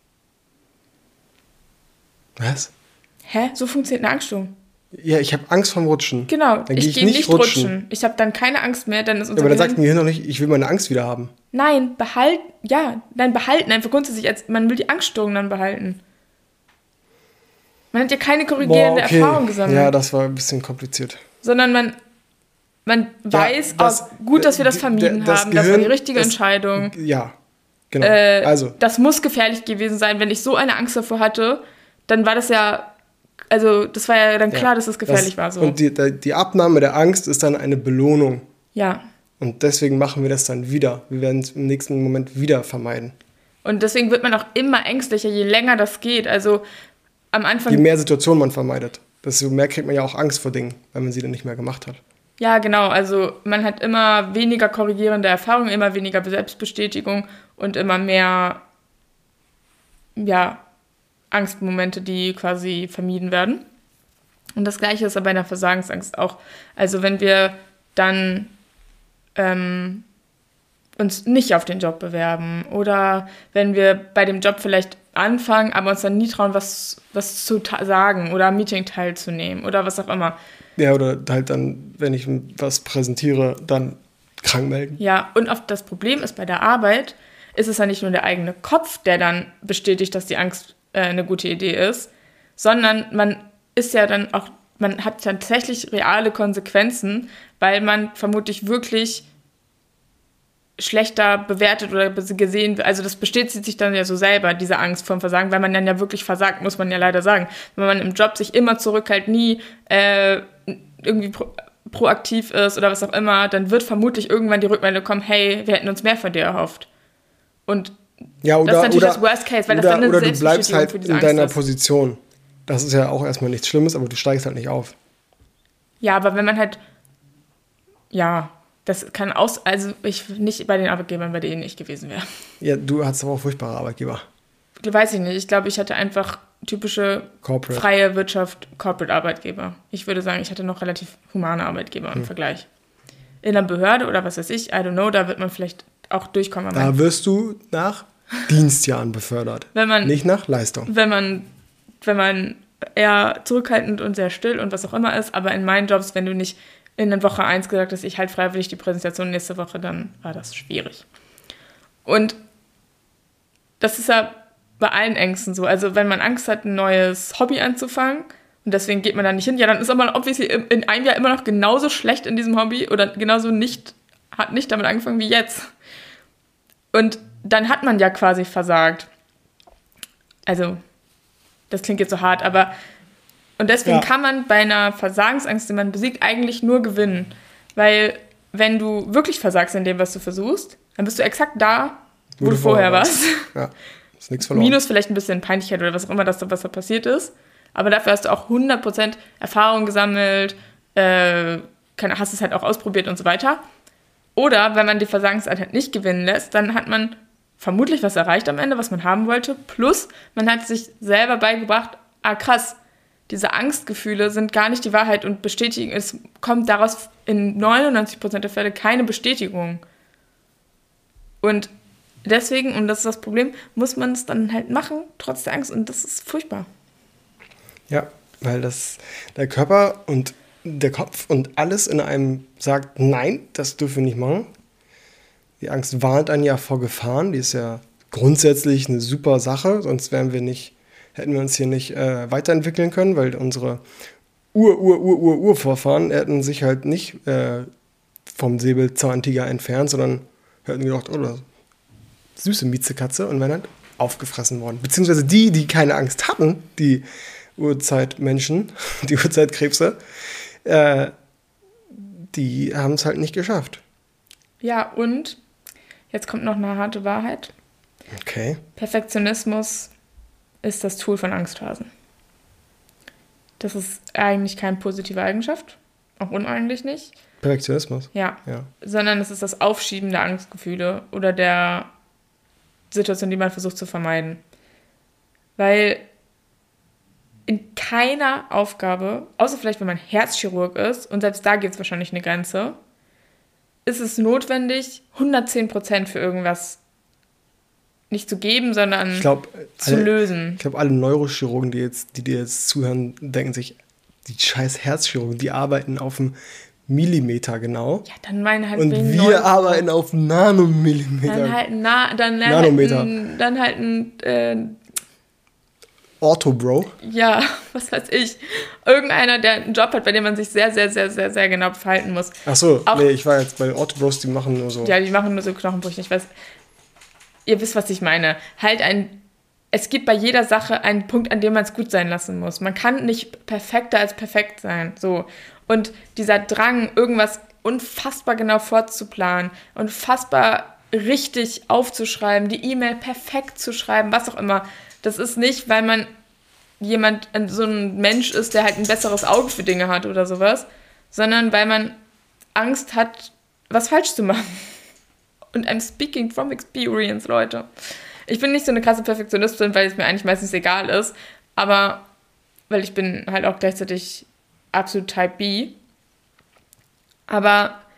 Speaker 2: Was?
Speaker 1: Hä? So funktioniert eine Angststörung.
Speaker 2: Ja, ich habe Angst vorm Rutschen.
Speaker 1: Genau,
Speaker 2: Dann
Speaker 1: ich gehe nicht rutschen. Ich habe dann keine Angst mehr, dann ist unser
Speaker 2: Ja, aber dann
Speaker 1: Gehirn...
Speaker 2: sagt mir Gehirn noch nicht, ich will meine Angst wieder haben.
Speaker 1: Nein, behalten einfach grundsätzlich, man will die Angststörung dann behalten. Man hat ja keine korrigierende Erfahrung gesammelt.
Speaker 2: Ja, das war ein bisschen kompliziert.
Speaker 1: Sondern man weiß, gut, dass wir das vermieden haben, das war die richtige Entscheidung.
Speaker 2: Ja, genau.
Speaker 1: Das muss gefährlich gewesen sein. Wenn ich so eine Angst davor hatte, dann war das ja, also das war ja dann klar, dass das gefährlich war. So.
Speaker 2: Und die Abnahme der Angst ist dann eine Belohnung.
Speaker 1: Ja.
Speaker 2: Und deswegen machen wir das dann wieder. Wir werden es im nächsten Moment wieder vermeiden.
Speaker 1: Und deswegen wird man auch immer ängstlicher, je länger das geht. Also am Anfang...
Speaker 2: Je mehr Situationen man vermeidet, desto mehr kriegt man ja auch Angst vor Dingen, weil man sie dann nicht mehr gemacht hat.
Speaker 1: Ja, genau. Also man hat immer weniger korrigierende Erfahrungen, immer weniger Selbstbestätigung und immer mehr, Angstmomente, die quasi vermieden werden. Und das Gleiche ist aber bei einer Versagensangst auch. Also wenn wir dann uns nicht auf den Job bewerben oder wenn wir bei dem Job vielleicht anfangen, aber uns dann nie trauen, was zu sagen oder am Meeting teilzunehmen oder was auch immer.
Speaker 2: Ja, oder halt dann, wenn ich was präsentiere, dann krank melden.
Speaker 1: Ja, und oft das Problem ist, bei der Arbeit ist es ja nicht nur der eigene Kopf, der dann bestätigt, dass die Angst eine gute Idee ist, sondern man hat tatsächlich reale Konsequenzen, weil man vermutlich wirklich schlechter bewertet oder gesehen wird. Also das bestätigt sich dann ja so selber, diese Angst vorm Versagen, weil man dann ja wirklich versagt, muss man ja leider sagen. Wenn man im Job sich immer zurückhält, nie irgendwie proaktiv ist oder was auch immer, dann wird vermutlich irgendwann die Rückmeldung kommen, hey, wir hätten uns mehr von dir erhofft. Und das ist natürlich das Worst Case, weil das dann eine
Speaker 2: oder du bleibst halt
Speaker 1: für diese
Speaker 2: in
Speaker 1: Angst
Speaker 2: deiner
Speaker 1: ist.
Speaker 2: Position. Das ist ja auch erstmal nichts Schlimmes, aber du steigst halt nicht auf.
Speaker 1: Ja, aber wenn man halt, das kann also ich nicht bei den Arbeitgebern, bei denen ich gewesen wäre.
Speaker 2: Ja, du hattest aber auch furchtbare Arbeitgeber.
Speaker 1: Weiß ich nicht. Ich glaube, ich hatte einfach typische
Speaker 2: Corporate.
Speaker 1: freie Wirtschaft, Corporate-Arbeitgeber. Ich würde sagen, ich hatte noch relativ humane Arbeitgeber im Vergleich. In einer Behörde oder was weiß ich, I don't know, da wird man vielleicht auch durchkommen.
Speaker 2: Da wirst du nach Dienstjahren befördert, nicht nach Leistung.
Speaker 1: Wenn man eher zurückhaltend und sehr still und was auch immer ist, aber in meinen Jobs, wenn du nicht in der Woche 1 gesagt hast, ich halte freiwillig die Präsentation nächste Woche, dann war das schwierig. Und das ist ja bei allen Ängsten so. Also wenn man Angst hat, ein neues Hobby anzufangen und deswegen geht man da nicht hin, ja, dann ist man obviously in einem Jahr immer noch genauso schlecht in diesem Hobby oder genauso hat nicht damit angefangen wie jetzt. Und dann hat man ja quasi versagt. Also, das klingt jetzt so hart, aber und deswegen kann man bei einer Versagensangst, die man besiegt, eigentlich nur gewinnen. Weil wenn du wirklich versagst in dem, was du versuchst, dann bist du exakt da, wo du vorher warst.
Speaker 2: Ja, ist nichts verloren.
Speaker 1: Minus vielleicht ein bisschen Peinlichkeit oder was auch immer, was da passiert ist. Aber dafür hast du auch 100% Erfahrung gesammelt, hast es halt auch ausprobiert und so weiter. Oder wenn man die Versagensangst halt nicht gewinnen lässt, dann hat man vermutlich was erreicht am Ende, was man haben wollte. Plus, man hat sich selber beigebracht, krass, diese Angstgefühle sind gar nicht die Wahrheit und bestätigen, es kommt daraus in 99% der Fälle keine Bestätigung. Und deswegen, und das ist das Problem, muss man es dann halt machen, trotz der Angst. Und das ist furchtbar.
Speaker 2: Ja, weil der Körper und der Kopf und alles in einem sagt, nein, das dürfen wir nicht machen. Die Angst warnt einen ja vor Gefahren, die ist ja grundsätzlich eine super Sache, sonst hätten wir uns hier nicht weiterentwickeln können, weil unsere Urvorfahren hätten sich halt nicht vom Säbelzahntiger entfernt, sondern hätten gedacht, oh, das süße Miezekatze und wären halt aufgefressen worden. Beziehungsweise die keine Angst hatten, die Urzeitmenschen, die Urzeitkrebse, die haben es halt nicht geschafft.
Speaker 1: Ja, und jetzt kommt noch eine harte Wahrheit.
Speaker 2: Okay.
Speaker 1: Perfektionismus ist das Tool von Angsthasen. Das ist eigentlich keine positive Eigenschaft, auch uneigentlich nicht.
Speaker 2: Perfektionismus?
Speaker 1: Ja.
Speaker 2: Ja.
Speaker 1: Sondern es ist das Aufschieben der Angstgefühle oder der Situation, die man versucht zu vermeiden. Weil in keiner Aufgabe, außer vielleicht, wenn man Herzchirurg ist, und selbst da gibt es wahrscheinlich eine Grenze, ist es notwendig, 110% für irgendwas nicht zu geben, sondern zu lösen.
Speaker 2: Ich glaube, alle Neurochirurgen, die dir jetzt zuhören, denken sich, die scheiß Herzchirurgen, die arbeiten auf einem Millimeter genau.
Speaker 1: Ja, dann meinen halt
Speaker 2: und wir arbeiten auf Nanomillimeter.
Speaker 1: Nanometer. Dann halt ein
Speaker 2: Ortho-Bro.
Speaker 1: Ja, was weiß ich. Irgendeiner, der einen Job hat, bei dem man sich sehr, sehr, sehr, sehr, sehr genau verhalten muss.
Speaker 2: Ach so, nee, ich war jetzt bei Ortho-Bros, die machen nur so.
Speaker 1: Ja, die machen nur so Knochenbrüche. Ich weiß, ihr wisst, was ich meine. Es gibt bei jeder Sache einen Punkt, an dem man es gut sein lassen muss. Man kann nicht perfekter als perfekt sein. So. Und dieser Drang, irgendwas unfassbar genau vorzuplanen, unfassbar richtig aufzuschreiben, die E-Mail perfekt zu schreiben, was auch immer, das ist nicht, weil man so ein Mensch ist, der halt ein besseres Auge für Dinge hat oder sowas, sondern weil man Angst hat, was falsch zu machen. Und I'm speaking from experience, Leute. Ich bin nicht so eine krasse Perfektionistin, weil es mir eigentlich meistens egal ist, aber weil ich bin halt auch gleichzeitig absolut Type B. Aber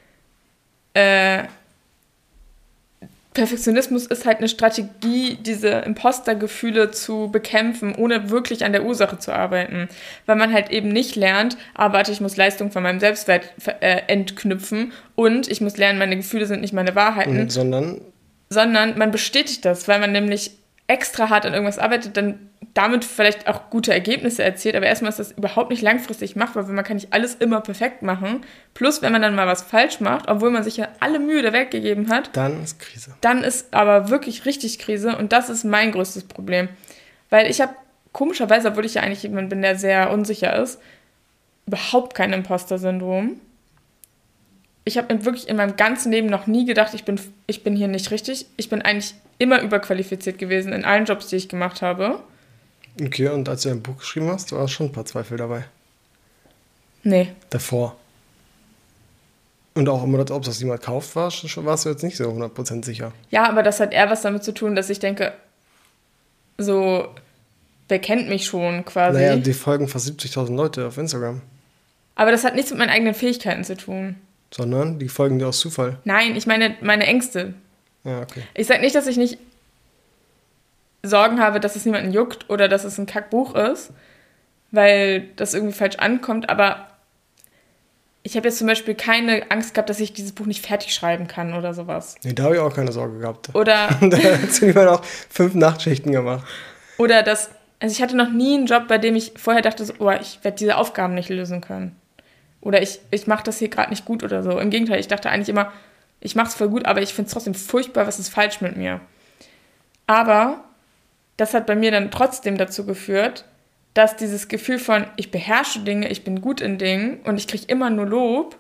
Speaker 1: Perfektionismus ist halt eine Strategie, diese Impostergefühle zu bekämpfen, ohne wirklich an der Ursache zu arbeiten. Weil man halt eben nicht lernt, warte, ich muss Leistung von meinem Selbstwert entknüpfen und ich muss lernen, meine Gefühle sind nicht meine Wahrheiten. Sondern man bestätigt das, weil man nämlich extra hart an irgendwas arbeitet, dann damit vielleicht auch gute Ergebnisse erzielt, aber erstmal ist das überhaupt nicht langfristig machbar, weil man kann nicht alles immer perfekt machen. Plus, wenn man dann mal was falsch macht, obwohl man sich ja alle Mühe der Welt gegeben hat,
Speaker 2: dann ist Krise.
Speaker 1: Dann ist aber wirklich richtig Krise und das ist mein größtes Problem. Weil ich habe komischerweise, obwohl ich ja eigentlich jemand bin, der sehr unsicher ist, überhaupt kein Imposter-Syndrom. Ich habe wirklich in meinem ganzen Leben noch nie gedacht, ich bin hier nicht richtig. Ich bin eigentlich immer überqualifiziert gewesen in allen Jobs, die ich gemacht habe.
Speaker 2: Okay, und als du ein Buch geschrieben hast, war schon ein paar Zweifel dabei.
Speaker 1: Nee.
Speaker 2: Davor. Und auch immer, ob das jemand kauft, warst du jetzt nicht so 100% sicher.
Speaker 1: Ja, aber das hat eher was damit zu tun, dass ich denke, so, wer kennt mich schon quasi.
Speaker 2: Naja, die folgen fast 70.000 Leute auf Instagram.
Speaker 1: Aber das hat nichts mit meinen eigenen Fähigkeiten zu tun.
Speaker 2: Sondern die folgen dir aus Zufall.
Speaker 1: Nein, ich meine meine Ängste.
Speaker 2: Ja, okay.
Speaker 1: Ich sage nicht, dass ich nicht Sorgen habe, dass es niemanden juckt oder dass es ein Kackbuch ist, weil das irgendwie falsch ankommt, aber ich habe jetzt zum Beispiel keine Angst gehabt, dass ich dieses Buch nicht fertig schreiben kann oder sowas.
Speaker 2: Nee, da habe ich auch keine Sorge gehabt.
Speaker 1: Oder
Speaker 2: da hat jemand auch 5 Nachtschichten gemacht.
Speaker 1: Oder also ich hatte noch nie einen Job, bei dem ich vorher dachte, so, ich werde diese Aufgaben nicht lösen können. Oder ich mache das hier gerade nicht gut oder so. Im Gegenteil, ich dachte eigentlich immer, ich mache es voll gut, aber ich finde es trotzdem furchtbar, was ist falsch mit mir. Aber das hat bei mir dann trotzdem dazu geführt, dass dieses Gefühl von, ich beherrsche Dinge, ich bin gut in Dingen und ich kriege immer nur Lob,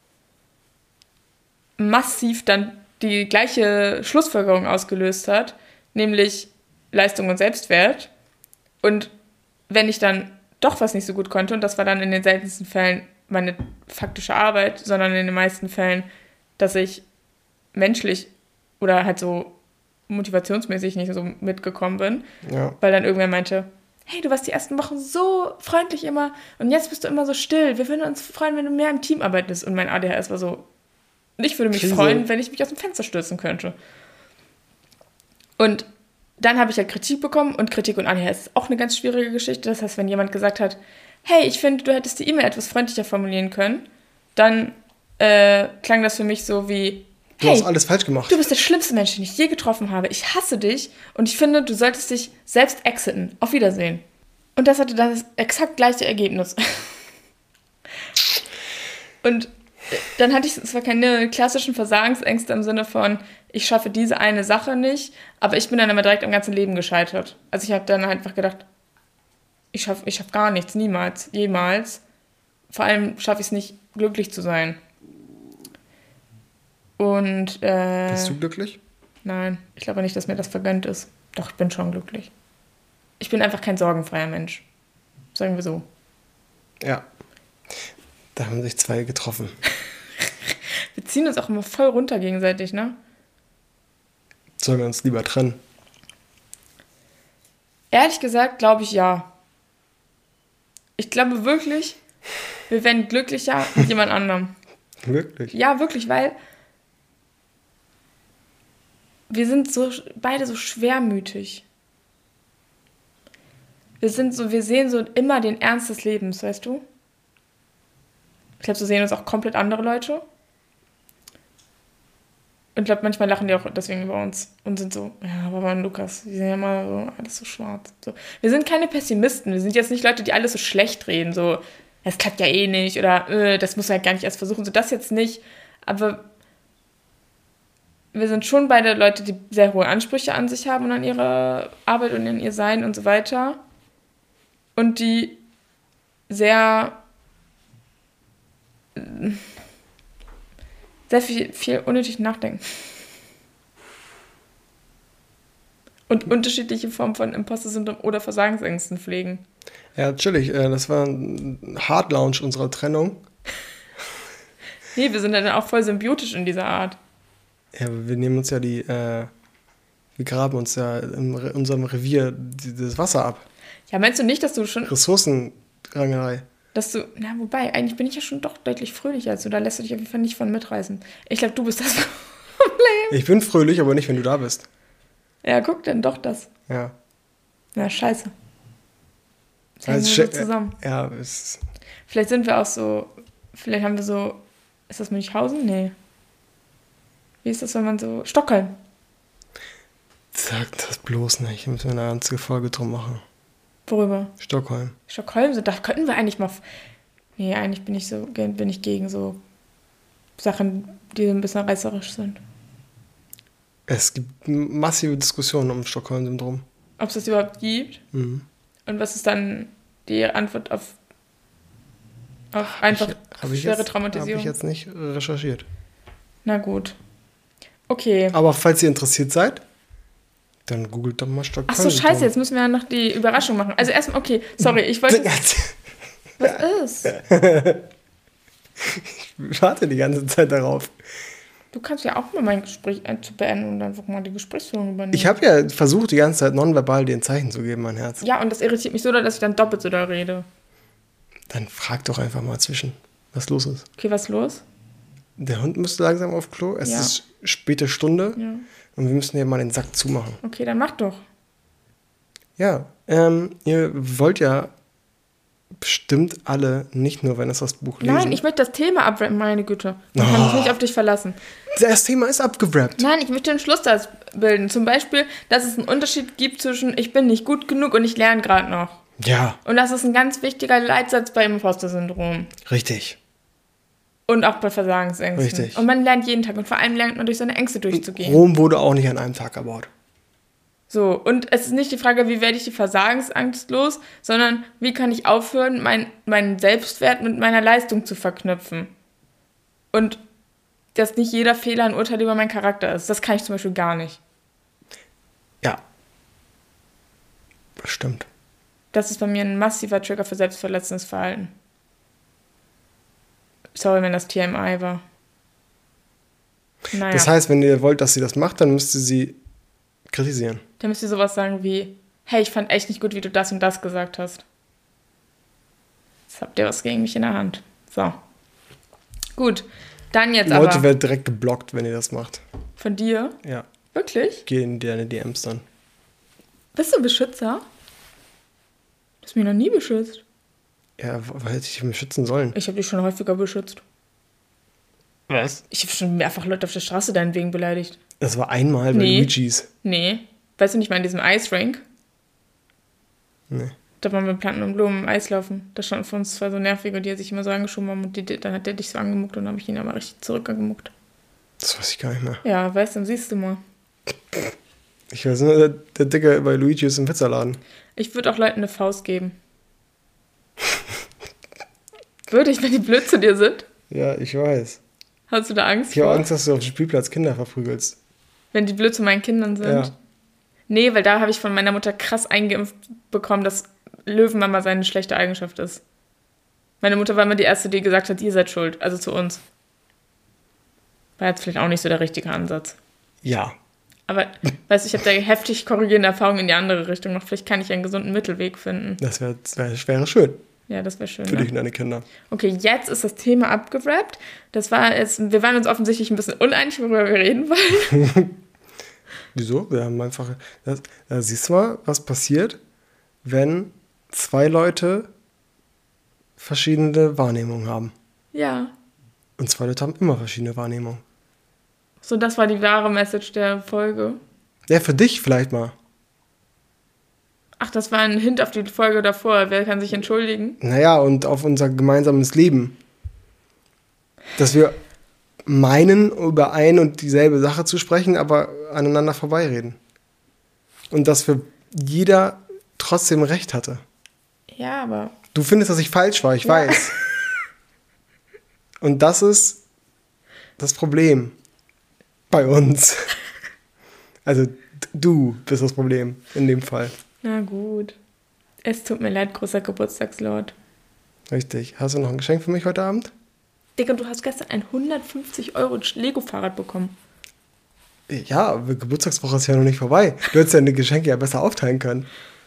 Speaker 1: massiv dann die gleiche Schlussfolgerung ausgelöst hat, nämlich Leistung und Selbstwert. Und wenn ich dann doch was nicht so gut konnte, und das war dann in den seltensten Fällen meine faktische Arbeit, sondern in den meisten Fällen, dass ich menschlich oder halt so motivationsmäßig nicht so mitgekommen bin, weil dann irgendwer meinte, hey, du warst die ersten Wochen so freundlich immer und jetzt bist du immer so still. Wir würden uns freuen, wenn du mehr im Team arbeitest. Und mein ADHS war so, ich würde mich freuen, wenn ich mich aus dem Fenster stürzen könnte. Und dann habe ich halt Kritik bekommen und Kritik und ADHS ist auch eine ganz schwierige Geschichte. Das heißt, wenn jemand gesagt hat, hey, ich finde, du hättest die E-Mail etwas freundlicher formulieren können, dann klang das für mich so wie,
Speaker 2: du hast alles falsch gemacht.
Speaker 1: Du bist der schlimmste Mensch, den ich je getroffen habe. Ich hasse dich und ich finde, du solltest dich selbst exiten. Auf Wiedersehen. Und das hatte das exakt gleiche Ergebnis. Und dann hatte ich zwar keine klassischen Versagensängste im Sinne von, ich schaffe diese eine Sache nicht, aber ich bin dann immer direkt am ganzen Leben gescheitert. Also ich habe dann einfach gedacht, ich schaff gar nichts, niemals, jemals. Vor allem schaffe ich es nicht, glücklich zu sein. Und
Speaker 2: bist du glücklich?
Speaker 1: Nein, ich glaube nicht, dass mir das vergönnt ist. Doch, ich bin schon glücklich. Ich bin einfach kein sorgenfreier Mensch. Sagen wir so.
Speaker 2: Ja. Da haben sich 2 getroffen.
Speaker 1: Wir ziehen uns auch immer voll runter gegenseitig, ne?
Speaker 2: Sollen wir uns lieber trennen?
Speaker 1: Ehrlich gesagt, glaube ich, ja. Ich glaube wirklich, wir wären glücklicher mit jemand anderem.
Speaker 2: Wirklich?
Speaker 1: Ja, wirklich, weil wir sind beide so schwermütig. Wir sehen so immer den Ernst des Lebens, weißt du? Ich glaube, so sehen uns auch komplett andere Leute. Und ich glaube, manchmal lachen die auch deswegen über uns und sind so, ja, aber Mann, Lukas, die sind ja immer so, alles so schwarz. So. Wir sind keine Pessimisten, wir sind jetzt nicht Leute, die alles so schlecht reden, so, es klappt ja eh nicht oder das muss man ja gar nicht erst versuchen, so das jetzt nicht. Aber wir sind schon beide Leute, die sehr hohe Ansprüche an sich haben und an ihre Arbeit und an ihr Sein und so weiter. Und die sehr viel unnötig nachdenken. Und unterschiedliche Formen von Imposter-Syndrom oder Versagensängsten pflegen.
Speaker 2: Ja, chillig. Das war ein Hard-Lounge unserer Trennung.
Speaker 1: Nee, wir sind ja dann auch voll symbiotisch in dieser Art.
Speaker 2: Ja, wir nehmen uns ja wir graben uns ja in unserem Revier das Wasser ab.
Speaker 1: Ja, meinst du nicht, dass du schon...
Speaker 2: Ressourcenrangerei.
Speaker 1: Wobei, eigentlich bin ich ja schon doch deutlich fröhlicher als du. Da lässt du dich auf jeden Fall nicht von mitreißen. Ich glaube, du bist das Problem.
Speaker 2: Ich bin fröhlich, aber nicht, wenn du da bist.
Speaker 1: Ja, guck, dann doch das.
Speaker 2: Ja.
Speaker 1: Na, scheiße. Jetzt hängen
Speaker 2: Also,
Speaker 1: wir so zusammen.
Speaker 2: Ja,
Speaker 1: Vielleicht sind wir auch so... Vielleicht haben wir so... Ist das Münchhausen? Nee. Wie ist das, wenn man so... Stockholm.
Speaker 2: Sag das bloß nicht. Da müssen wir eine einzige Folge drum machen.
Speaker 1: Worüber?
Speaker 2: Stockholm.
Speaker 1: Stockholm, so, da könnten wir eigentlich mal... Nee, eigentlich bin ich gegen so Sachen, die so ein bisschen reißerisch sind.
Speaker 2: Es gibt massive Diskussionen um Stockholm-Syndrom.
Speaker 1: Ob es das überhaupt gibt?
Speaker 2: Mhm.
Speaker 1: Und was ist dann die Antwort auf einfach schwere Traumatisierung?
Speaker 2: Habe ich jetzt nicht recherchiert.
Speaker 1: Na gut. Okay.
Speaker 2: Aber falls ihr interessiert seid, dann googelt doch mal Stockholm.
Speaker 1: Ach so, scheiße, jetzt müssen wir ja noch die Überraschung machen. Also erstmal, okay, sorry, ich wollte... Was ist?
Speaker 2: Ich warte die ganze Zeit darauf.
Speaker 1: Du kannst ja auch mal mein Gespräch zu beenden und einfach mal die Gesprächsführung übernehmen.
Speaker 2: Ich habe ja versucht, die ganze Zeit nonverbal dir ein Zeichen zu geben, mein Herz.
Speaker 1: Ja, und das irritiert mich so, dass ich dann doppelt so da rede.
Speaker 2: Dann frag doch einfach mal zwischen, was los ist.
Speaker 1: Okay, was ist los?
Speaker 2: Der Hund müsste langsam auf Klo. Es
Speaker 1: Ja.
Speaker 2: ist späte Stunde.
Speaker 1: Ja.
Speaker 2: Und wir müssen hier mal den Sack zumachen.
Speaker 1: Okay, dann mach doch.
Speaker 2: Ja, ihr wollt ja bestimmt alle nicht nur Vanessas Buch lesen.
Speaker 1: Nein, ich möchte das Thema abwrappen, meine Güte. Man kann mich nicht auf dich verlassen.
Speaker 2: Das Thema ist abgewrappt.
Speaker 1: Nein, ich möchte einen Schlusssatz bilden. Zum Beispiel, dass es einen Unterschied gibt zwischen ich bin nicht gut genug und ich lerne gerade noch.
Speaker 2: Ja,
Speaker 1: Und das ist ein ganz wichtiger Leitsatz beim Imposter-Syndrom.
Speaker 2: richtig.
Speaker 1: Und auch bei Versagensängsten.
Speaker 2: Richtig.
Speaker 1: Und man lernt jeden Tag. Und vor allem lernt man durch seine Ängste durchzugehen.
Speaker 2: Rom wurde auch nicht an einem Tag erbaut.
Speaker 1: So, und es ist nicht die Frage, wie werde ich die Versagensangst los, sondern wie kann ich aufhören, meinen Selbstwert mit meiner Leistung zu verknüpfen. Und dass nicht jeder Fehler ein Urteil über meinen Charakter ist. Das kann ich zum Beispiel gar nicht.
Speaker 2: Ja. Das stimmt.
Speaker 1: Das ist bei mir ein massiver Trigger für selbstverletzendes Verhalten. Sorry, wenn das TMI war. Naja.
Speaker 2: Das heißt, wenn ihr wollt, dass sie das macht, dann müsst ihr sie kritisieren.
Speaker 1: Da müsst ihr sowas sagen wie, hey, ich fand echt nicht gut, wie du das und das gesagt hast. Jetzt habt ihr was gegen mich in der Hand. So. Gut. Dann jetzt
Speaker 2: Leute
Speaker 1: aber
Speaker 2: werden direkt geblockt, wenn ihr das macht.
Speaker 1: von dir.
Speaker 2: Ja.
Speaker 1: Wirklich?
Speaker 2: Geh in deine DMs dann.
Speaker 1: Bist du Beschützer? Du hast mich noch nie beschützt.
Speaker 2: Ja, weil hätte ich mich schützen sollen.
Speaker 1: Ich habe dich schon häufiger beschützt.
Speaker 2: Was?
Speaker 1: Ich habe schon mehrfach Leute auf der Straße deinetwegen beleidigt.
Speaker 2: Das war einmal bei
Speaker 1: Nee.
Speaker 2: Luigi's.
Speaker 1: Nee. Weißt du nicht mal in diesem Eisrink?
Speaker 2: Nee.
Speaker 1: Da waren wir mit Planten und Blumen im Eis laufen. Da standen vor uns zwei so nervige, die sich immer so angeschoben haben. Und dann hat der dich so angemuckt und dann habe ich ihn aber richtig zurück angemuckt.
Speaker 2: Das weiß ich gar nicht mehr.
Speaker 1: Ja, weißt du, dann siehst du mal.
Speaker 2: Ich weiß nur, der Dicke bei Luigi's im Pizzaladen.
Speaker 1: Ich würde auch Leuten eine Faust geben. Würde ich, wenn die blöd zu dir sind?
Speaker 2: Ja, ich weiß.
Speaker 1: Hast du da Angst
Speaker 2: Ich habe
Speaker 1: vor?
Speaker 2: Angst, dass du auf dem Spielplatz Kinder verprügelst.
Speaker 1: Wenn die blöd zu meinen Kindern sind?
Speaker 2: Ja.
Speaker 1: Nee, weil da habe ich von meiner Mutter krass eingeimpft bekommen, dass Löwenmama seine schlechte Eigenschaft ist. Meine Mutter war immer die Erste, die gesagt hat, ihr seid schuld, also zu uns. War jetzt vielleicht auch nicht so der richtige Ansatz.
Speaker 2: Ja.
Speaker 1: Aber, weißt du, ich habe da heftig korrigierende Erfahrungen in die andere Richtung noch. Vielleicht kann ich einen gesunden Mittelweg finden.
Speaker 2: Das wäre schön.
Speaker 1: Ja, das wäre schön.
Speaker 2: Für dich und deine Kinder.
Speaker 1: Okay, jetzt ist das Thema abgewrappt. Wir waren uns offensichtlich ein bisschen uneinig, worüber wir reden wollen.
Speaker 2: Wieso? Wir haben einfach... Da siehst du mal, was passiert, wenn zwei Leute verschiedene Wahrnehmungen haben.
Speaker 1: Ja.
Speaker 2: Und zwei Leute haben immer verschiedene Wahrnehmungen.
Speaker 1: So, das war die wahre Message der Folge.
Speaker 2: Ja, für dich vielleicht mal.
Speaker 1: Ach, das war ein Hint auf die Folge davor. Wer kann sich entschuldigen?
Speaker 2: Naja, und auf unser gemeinsames Leben. Dass wir meinen, über ein und dieselbe Sache zu sprechen, aber aneinander vorbeireden. Und dass jeder trotzdem recht hatte.
Speaker 1: Ja, aber...
Speaker 2: Du findest, dass ich falsch war, ich weiß. Und das ist das Problem bei uns. Also du bist das Problem in dem Fall.
Speaker 1: Na gut. Es tut mir leid, großer Geburtstagslord.
Speaker 2: Richtig. Hast du noch ein Geschenk für mich heute Abend?
Speaker 1: Digga, du hast gestern ein 150 € Lego-Fahrrad bekommen.
Speaker 2: Ja, aber Geburtstagswoche ist ja noch nicht vorbei. Du hättest ja eine Geschenke ja besser aufteilen können.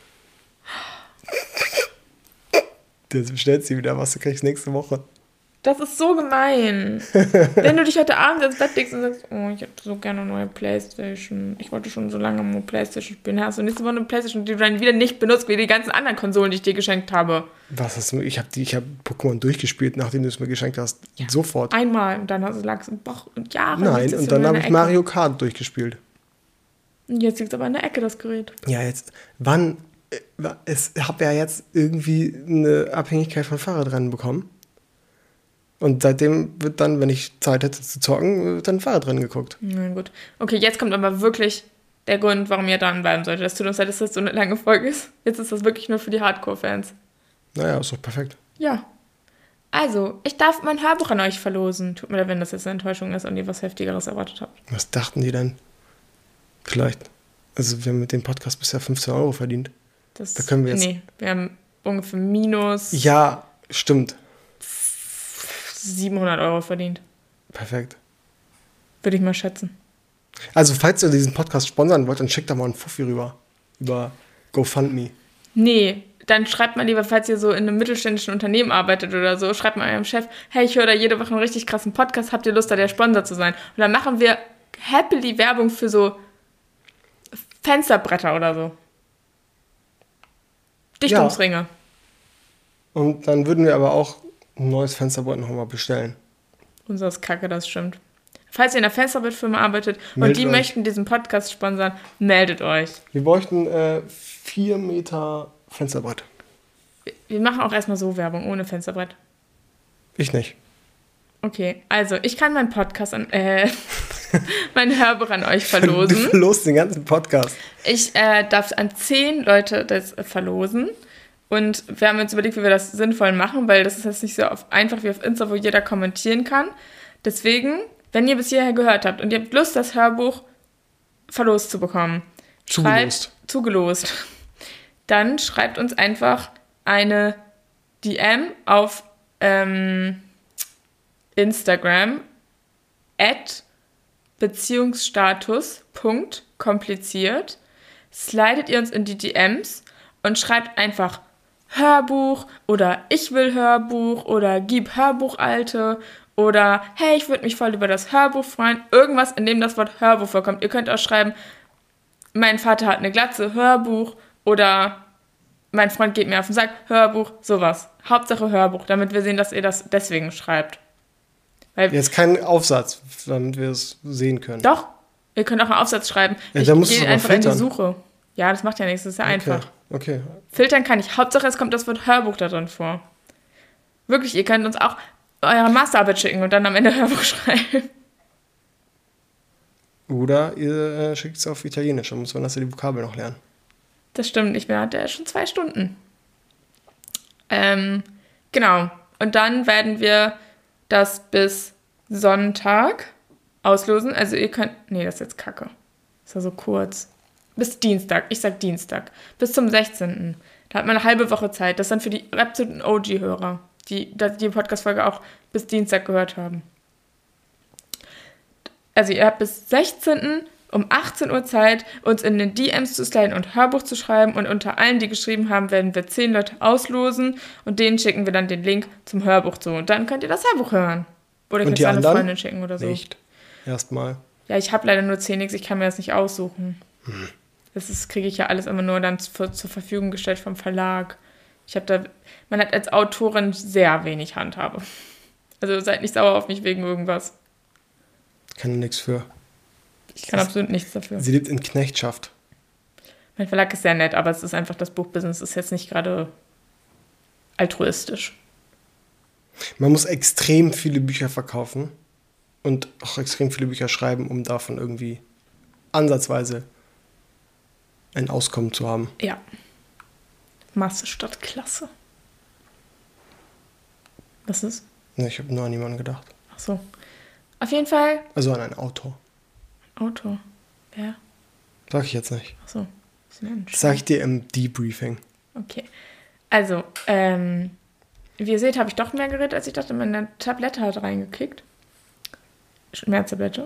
Speaker 2: Jetzt bestellst du wieder was, du kriegst nächste Woche.
Speaker 1: Das ist so gemein. Wenn du dich heute Abend ins Bett legst und sagst, oh, ich hätte so gerne eine neue Playstation. Ich wollte schon so lange mal Playstation spielen. Hast du nächste Woche eine Playstation, die du dann wieder nicht benutzt, wie die ganzen anderen Konsolen, die ich dir geschenkt habe?
Speaker 2: Was hast du? Ich hab Pokémon durchgespielt, nachdem du es mir geschenkt hast. Ja. Sofort.
Speaker 1: Einmal. Und dann lag es im Bauch und Jahre.
Speaker 2: Nein, und dann habe ich Mario Kart durchgespielt.
Speaker 1: Und jetzt liegt es aber in der Ecke, das Gerät.
Speaker 2: Ja, jetzt, wann? Ich habe ja jetzt irgendwie eine Abhängigkeit von Fahrradrennen bekommen. Und seitdem wird dann, wenn ich Zeit hätte zu zocken, wird dann Fahrradrennen geguckt.
Speaker 1: Na gut. Okay, jetzt kommt aber wirklich der Grund, warum ihr dranbleiben solltet. Das tut uns leid, dass das so eine lange Folge ist. Jetzt ist das wirklich nur für die Hardcore-Fans.
Speaker 2: Naja, ist doch perfekt.
Speaker 1: Ja. Also, ich darf mein Hörbuch an euch verlosen. Tut mir leid, wenn das jetzt eine Enttäuschung ist und ihr was Heftigeres erwartet habt.
Speaker 2: Was dachten die denn? Vielleicht. Also, wir haben mit dem Podcast bisher 15 € verdient. Da können wir jetzt...
Speaker 1: Nee, wir haben ungefähr minus...
Speaker 2: Ja, stimmt.
Speaker 1: 700 € verdient.
Speaker 2: Perfekt.
Speaker 1: Würde ich mal schätzen.
Speaker 2: Also, falls ihr diesen Podcast sponsern wollt, dann schickt da mal einen Fuffi rüber. Über GoFundMe.
Speaker 1: Nee, dann schreibt mal lieber, falls ihr so in einem mittelständischen Unternehmen arbeitet oder so, schreibt mal eurem Chef, hey, ich höre da jede Woche einen richtig krassen Podcast, habt ihr Lust, da der Sponsor zu sein? Und dann machen wir happily Werbung für so Fensterbretter oder so. Dichtungsringe.
Speaker 2: Ja. Und dann würden wir aber auch ein neues Fensterbrett noch mal bestellen.
Speaker 1: Unser ist kacke, das stimmt. Falls ihr in einer Fensterbrettfirma arbeitet
Speaker 2: Meldet
Speaker 1: und die
Speaker 2: euch.
Speaker 1: möchten diesen Podcast sponsern, meldet euch.
Speaker 2: Wir bräuchten 4 Meter Fensterbrett.
Speaker 1: Wir machen auch erstmal so Werbung, ohne Fensterbrett.
Speaker 2: Ich nicht.
Speaker 1: Okay, also ich kann meinen Podcast mein Hörbuch an euch verlosen.
Speaker 2: Du verlost den ganzen Podcast.
Speaker 1: Ich darf an 10 Leute das verlosen. Und wir haben uns überlegt, wie wir das sinnvoll machen, weil das ist jetzt nicht so einfach wie auf Insta, wo jeder kommentieren kann. Deswegen, wenn ihr bis hierher gehört habt und ihr habt Lust, das Hörbuch verlost zu bekommen, zugelost, dann schreibt uns einfach eine DM auf Instagram @beziehungsstatus.kompliziert. Slidet ihr uns in die DMs und schreibt einfach Hörbuch oder ich will Hörbuch oder gib Hörbuch Alte oder hey, ich würde mich voll über das Hörbuch freuen. Irgendwas, in dem das Wort Hörbuch vorkommt. Ihr könnt auch schreiben, mein Vater hat eine Glatze, Hörbuch oder mein Freund geht mir auf den Sack, Hörbuch, sowas. Hauptsache Hörbuch, damit wir sehen, dass ihr das deswegen schreibt. Weil
Speaker 2: jetzt kein Aufsatz, damit wir es sehen können.
Speaker 1: Doch, ihr könnt auch einen Aufsatz schreiben.
Speaker 2: Ja,
Speaker 1: ich gehe einfach in die Suche. Ja, das macht ja nichts, das ist ja einfach.
Speaker 2: Okay.
Speaker 1: Filtern kann ich. Hauptsache, es kommt das Wort Hörbuch da drin vor. Wirklich, ihr könnt uns auch eure Masterarbeit schicken und dann am Ende Hörbuch schreiben.
Speaker 2: Oder ihr schickt es auf Italienisch, dann muss man das ja die Vokabel noch lernen.
Speaker 1: Das stimmt, ich hatte ja schon 2 Stunden. Genau. Und dann werden wir das bis Sonntag auslosen. Also ihr könnt... Nee, das ist jetzt Kacke. Das ist ja so kurz. Bis Dienstag. Ich sag Dienstag. Bis zum 16. Da hat man eine halbe Woche Zeit. Das ist dann für die absoluten OG-Hörer, die Podcast-Folge auch bis Dienstag gehört haben. Also ihr habt bis 16. um 18 Uhr Zeit, uns in den DMs zu sliden und Hörbuch zu schreiben. Und unter allen, die geschrieben haben, werden wir 10 Leute auslosen. Und denen schicken wir dann den Link zum Hörbuch zu. Und dann könnt ihr das Hörbuch hören. Oder könnt ihr eine Freundin schicken oder so.
Speaker 2: Nicht. Erstmal.
Speaker 1: Ja, ich habe leider nur 10x, ich kann mir das nicht aussuchen. Das kriege ich ja alles immer nur dann zur Verfügung gestellt vom Verlag. Man hat als Autorin sehr wenig Handhabe. Also seid nicht sauer auf mich wegen irgendwas.
Speaker 2: Kann nichts für.
Speaker 1: Ich kann absolut nichts dafür.
Speaker 2: Sie lebt in Knechtschaft.
Speaker 1: Mein Verlag ist sehr nett, aber es ist einfach, das Buchbusiness ist jetzt nicht gerade altruistisch.
Speaker 2: Man muss extrem viele Bücher verkaufen und auch extrem viele Bücher schreiben, um davon irgendwie ansatzweise ein Auskommen zu haben.
Speaker 1: Ja. Masse statt Klasse. Was ist?
Speaker 2: Ne, ich habe nur an jemanden gedacht.
Speaker 1: Ach so. Auf jeden Fall.
Speaker 2: Also an einen Autor.
Speaker 1: Autor. Wer?
Speaker 2: Sag ich jetzt nicht.
Speaker 1: Ach so.
Speaker 2: Das sag ich dir im Debriefing.
Speaker 1: Okay. Also, wie ihr seht, habe ich doch mehr geredet, als ich dachte. Meine Tablette hat reingekickt. Mehr Tablette.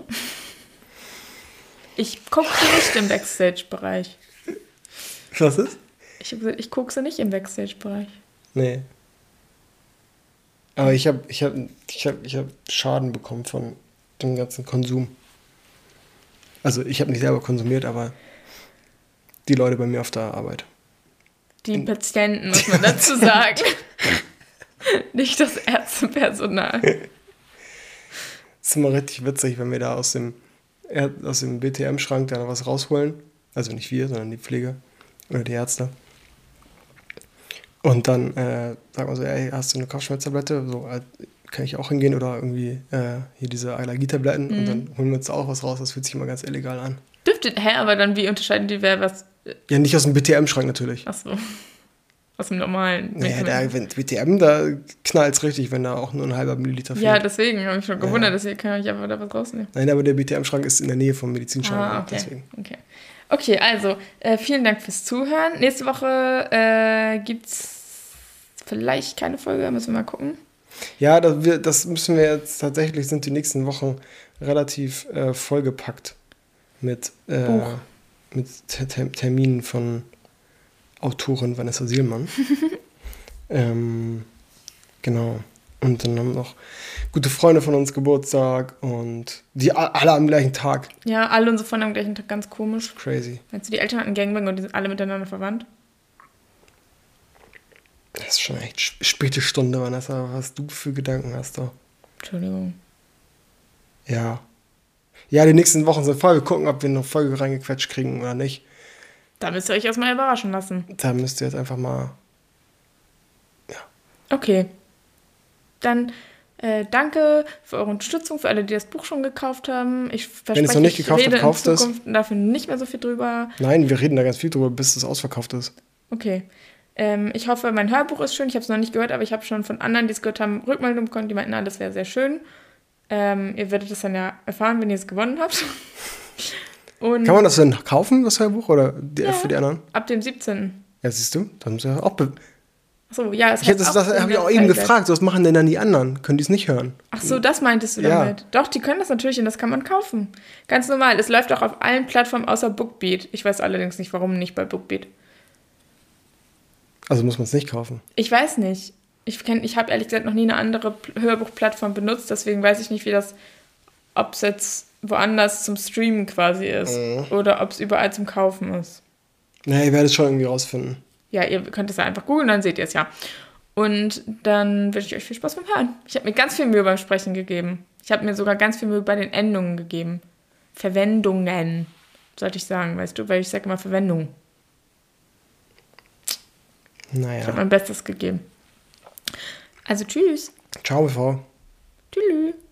Speaker 1: Ich gucke nicht im Backstage-Bereich.
Speaker 2: Was ist?
Speaker 1: Ich habe gesagt, ich gucke sie nicht im Backstage-Bereich.
Speaker 2: Nee. Aber ich hab Schaden bekommen von dem ganzen Konsum. Also ich habe nicht selber konsumiert, aber die Leute bei mir auf der Arbeit.
Speaker 1: Die Patienten, muss man dazu sagen. Nicht das Ärztepersonal.
Speaker 2: Das ist immer richtig witzig, wenn wir da aus dem BTM-Schrank da noch was rausholen. Also nicht wir, sondern die Pfleger oder die Ärzte. Und dann sagen wir so, ey, hast du eine Kopfschmerztablette? So, kann ich auch hingehen oder irgendwie hier diese Allergietabletten. Und dann holen wir uns auch was raus. Das fühlt sich immer ganz illegal an.
Speaker 1: Aber dann wie unterscheiden die, wer was...
Speaker 2: Ja, nicht aus dem BTM-Schrank natürlich.
Speaker 1: Ach so. Aus dem normalen.
Speaker 2: Ja, wenn BTM, da knallt es richtig, wenn da auch nur ein halber Milliliter fehlt.
Speaker 1: Ja, deswegen habe ich schon gewundert, deswegen kann ich einfach da was rausnehmen.
Speaker 2: Nein, aber der BTM-Schrank ist in der Nähe vom Medizinschrank.
Speaker 1: Okay.
Speaker 2: Deswegen.
Speaker 1: Okay, also vielen Dank fürs Zuhören. Nächste Woche gibt's vielleicht keine Folge, müssen wir mal gucken.
Speaker 2: Ja, das müssen wir jetzt tatsächlich, sind die nächsten Wochen relativ vollgepackt mit Terminen von Autorin Vanessa Sielmann. Genau. Und dann haben noch gute Freunde von uns Geburtstag und die alle am gleichen Tag.
Speaker 1: Ja, alle unsere Freunde am gleichen Tag, ganz komisch.
Speaker 2: Crazy.
Speaker 1: Meinst du, die Eltern hatten Gangbang und die sind alle miteinander verwandt?
Speaker 2: Das ist schon echt späte Stunde, Vanessa, was du für Gedanken hast da.
Speaker 1: Entschuldigung.
Speaker 2: Ja. Ja, die nächsten Wochen sind voll. Wir gucken, ob wir noch Folge reingequetscht kriegen oder nicht.
Speaker 1: Da müsst ihr euch erstmal überraschen lassen.
Speaker 2: Da müsst ihr jetzt einfach mal... Ja.
Speaker 1: Okay. Dann danke für eure Unterstützung, für alle, die das Buch schon gekauft haben. Ich verspreche,
Speaker 2: Wenn ihr es noch nicht gekauft habt, kauft es.
Speaker 1: in Zukunft dafür nicht mehr so viel drüber.
Speaker 2: Nein, wir reden da ganz viel drüber, bis es ausverkauft ist.
Speaker 1: Okay. Ich hoffe, mein Hörbuch ist schön. Ich habe es noch nicht gehört, aber ich habe schon von anderen, die es gehört haben, Rückmeldungen bekommen. Die meinten, das wäre sehr schön. Ihr werdet es dann ja erfahren, wenn ihr es gewonnen habt. Und
Speaker 2: kann man das denn kaufen, das Hörbuch, oder für die anderen?
Speaker 1: Ab dem 17.
Speaker 2: Ja, siehst du, dann muss ja auch...
Speaker 1: Achso, ja, es
Speaker 2: das habe ich auch eben gefragt. So, was machen denn dann die anderen? Können die es nicht hören?
Speaker 1: Ach so, das meintest du damit. Doch, die können das natürlich und das kann man kaufen. Ganz normal. Es läuft auch auf allen Plattformen außer Bookbeat. Ich weiß allerdings nicht, warum nicht bei Bookbeat.
Speaker 2: Also muss man es nicht kaufen?
Speaker 1: Ich weiß nicht. Ich habe ehrlich gesagt noch nie eine andere Hörbuchplattform benutzt, deswegen weiß ich nicht, ob es jetzt woanders zum Streamen quasi ist oder ob es überall zum Kaufen ist.
Speaker 2: Naja, ihr werdet es schon irgendwie rausfinden.
Speaker 1: Ja, ihr könnt es ja einfach googeln, dann seht ihr es ja. Und dann wünsche ich euch viel Spaß beim Hören. Ich habe mir ganz viel Mühe beim Sprechen gegeben. Ich habe mir sogar ganz viel Mühe bei den Endungen gegeben. Verwendungen, sollte ich sagen, weißt du, weil ich sage immer Verwendung.
Speaker 2: Naja.
Speaker 1: Ich habe mein Bestes gegeben. Also tschüss.
Speaker 2: Ciao, Frau.
Speaker 1: Tschüss.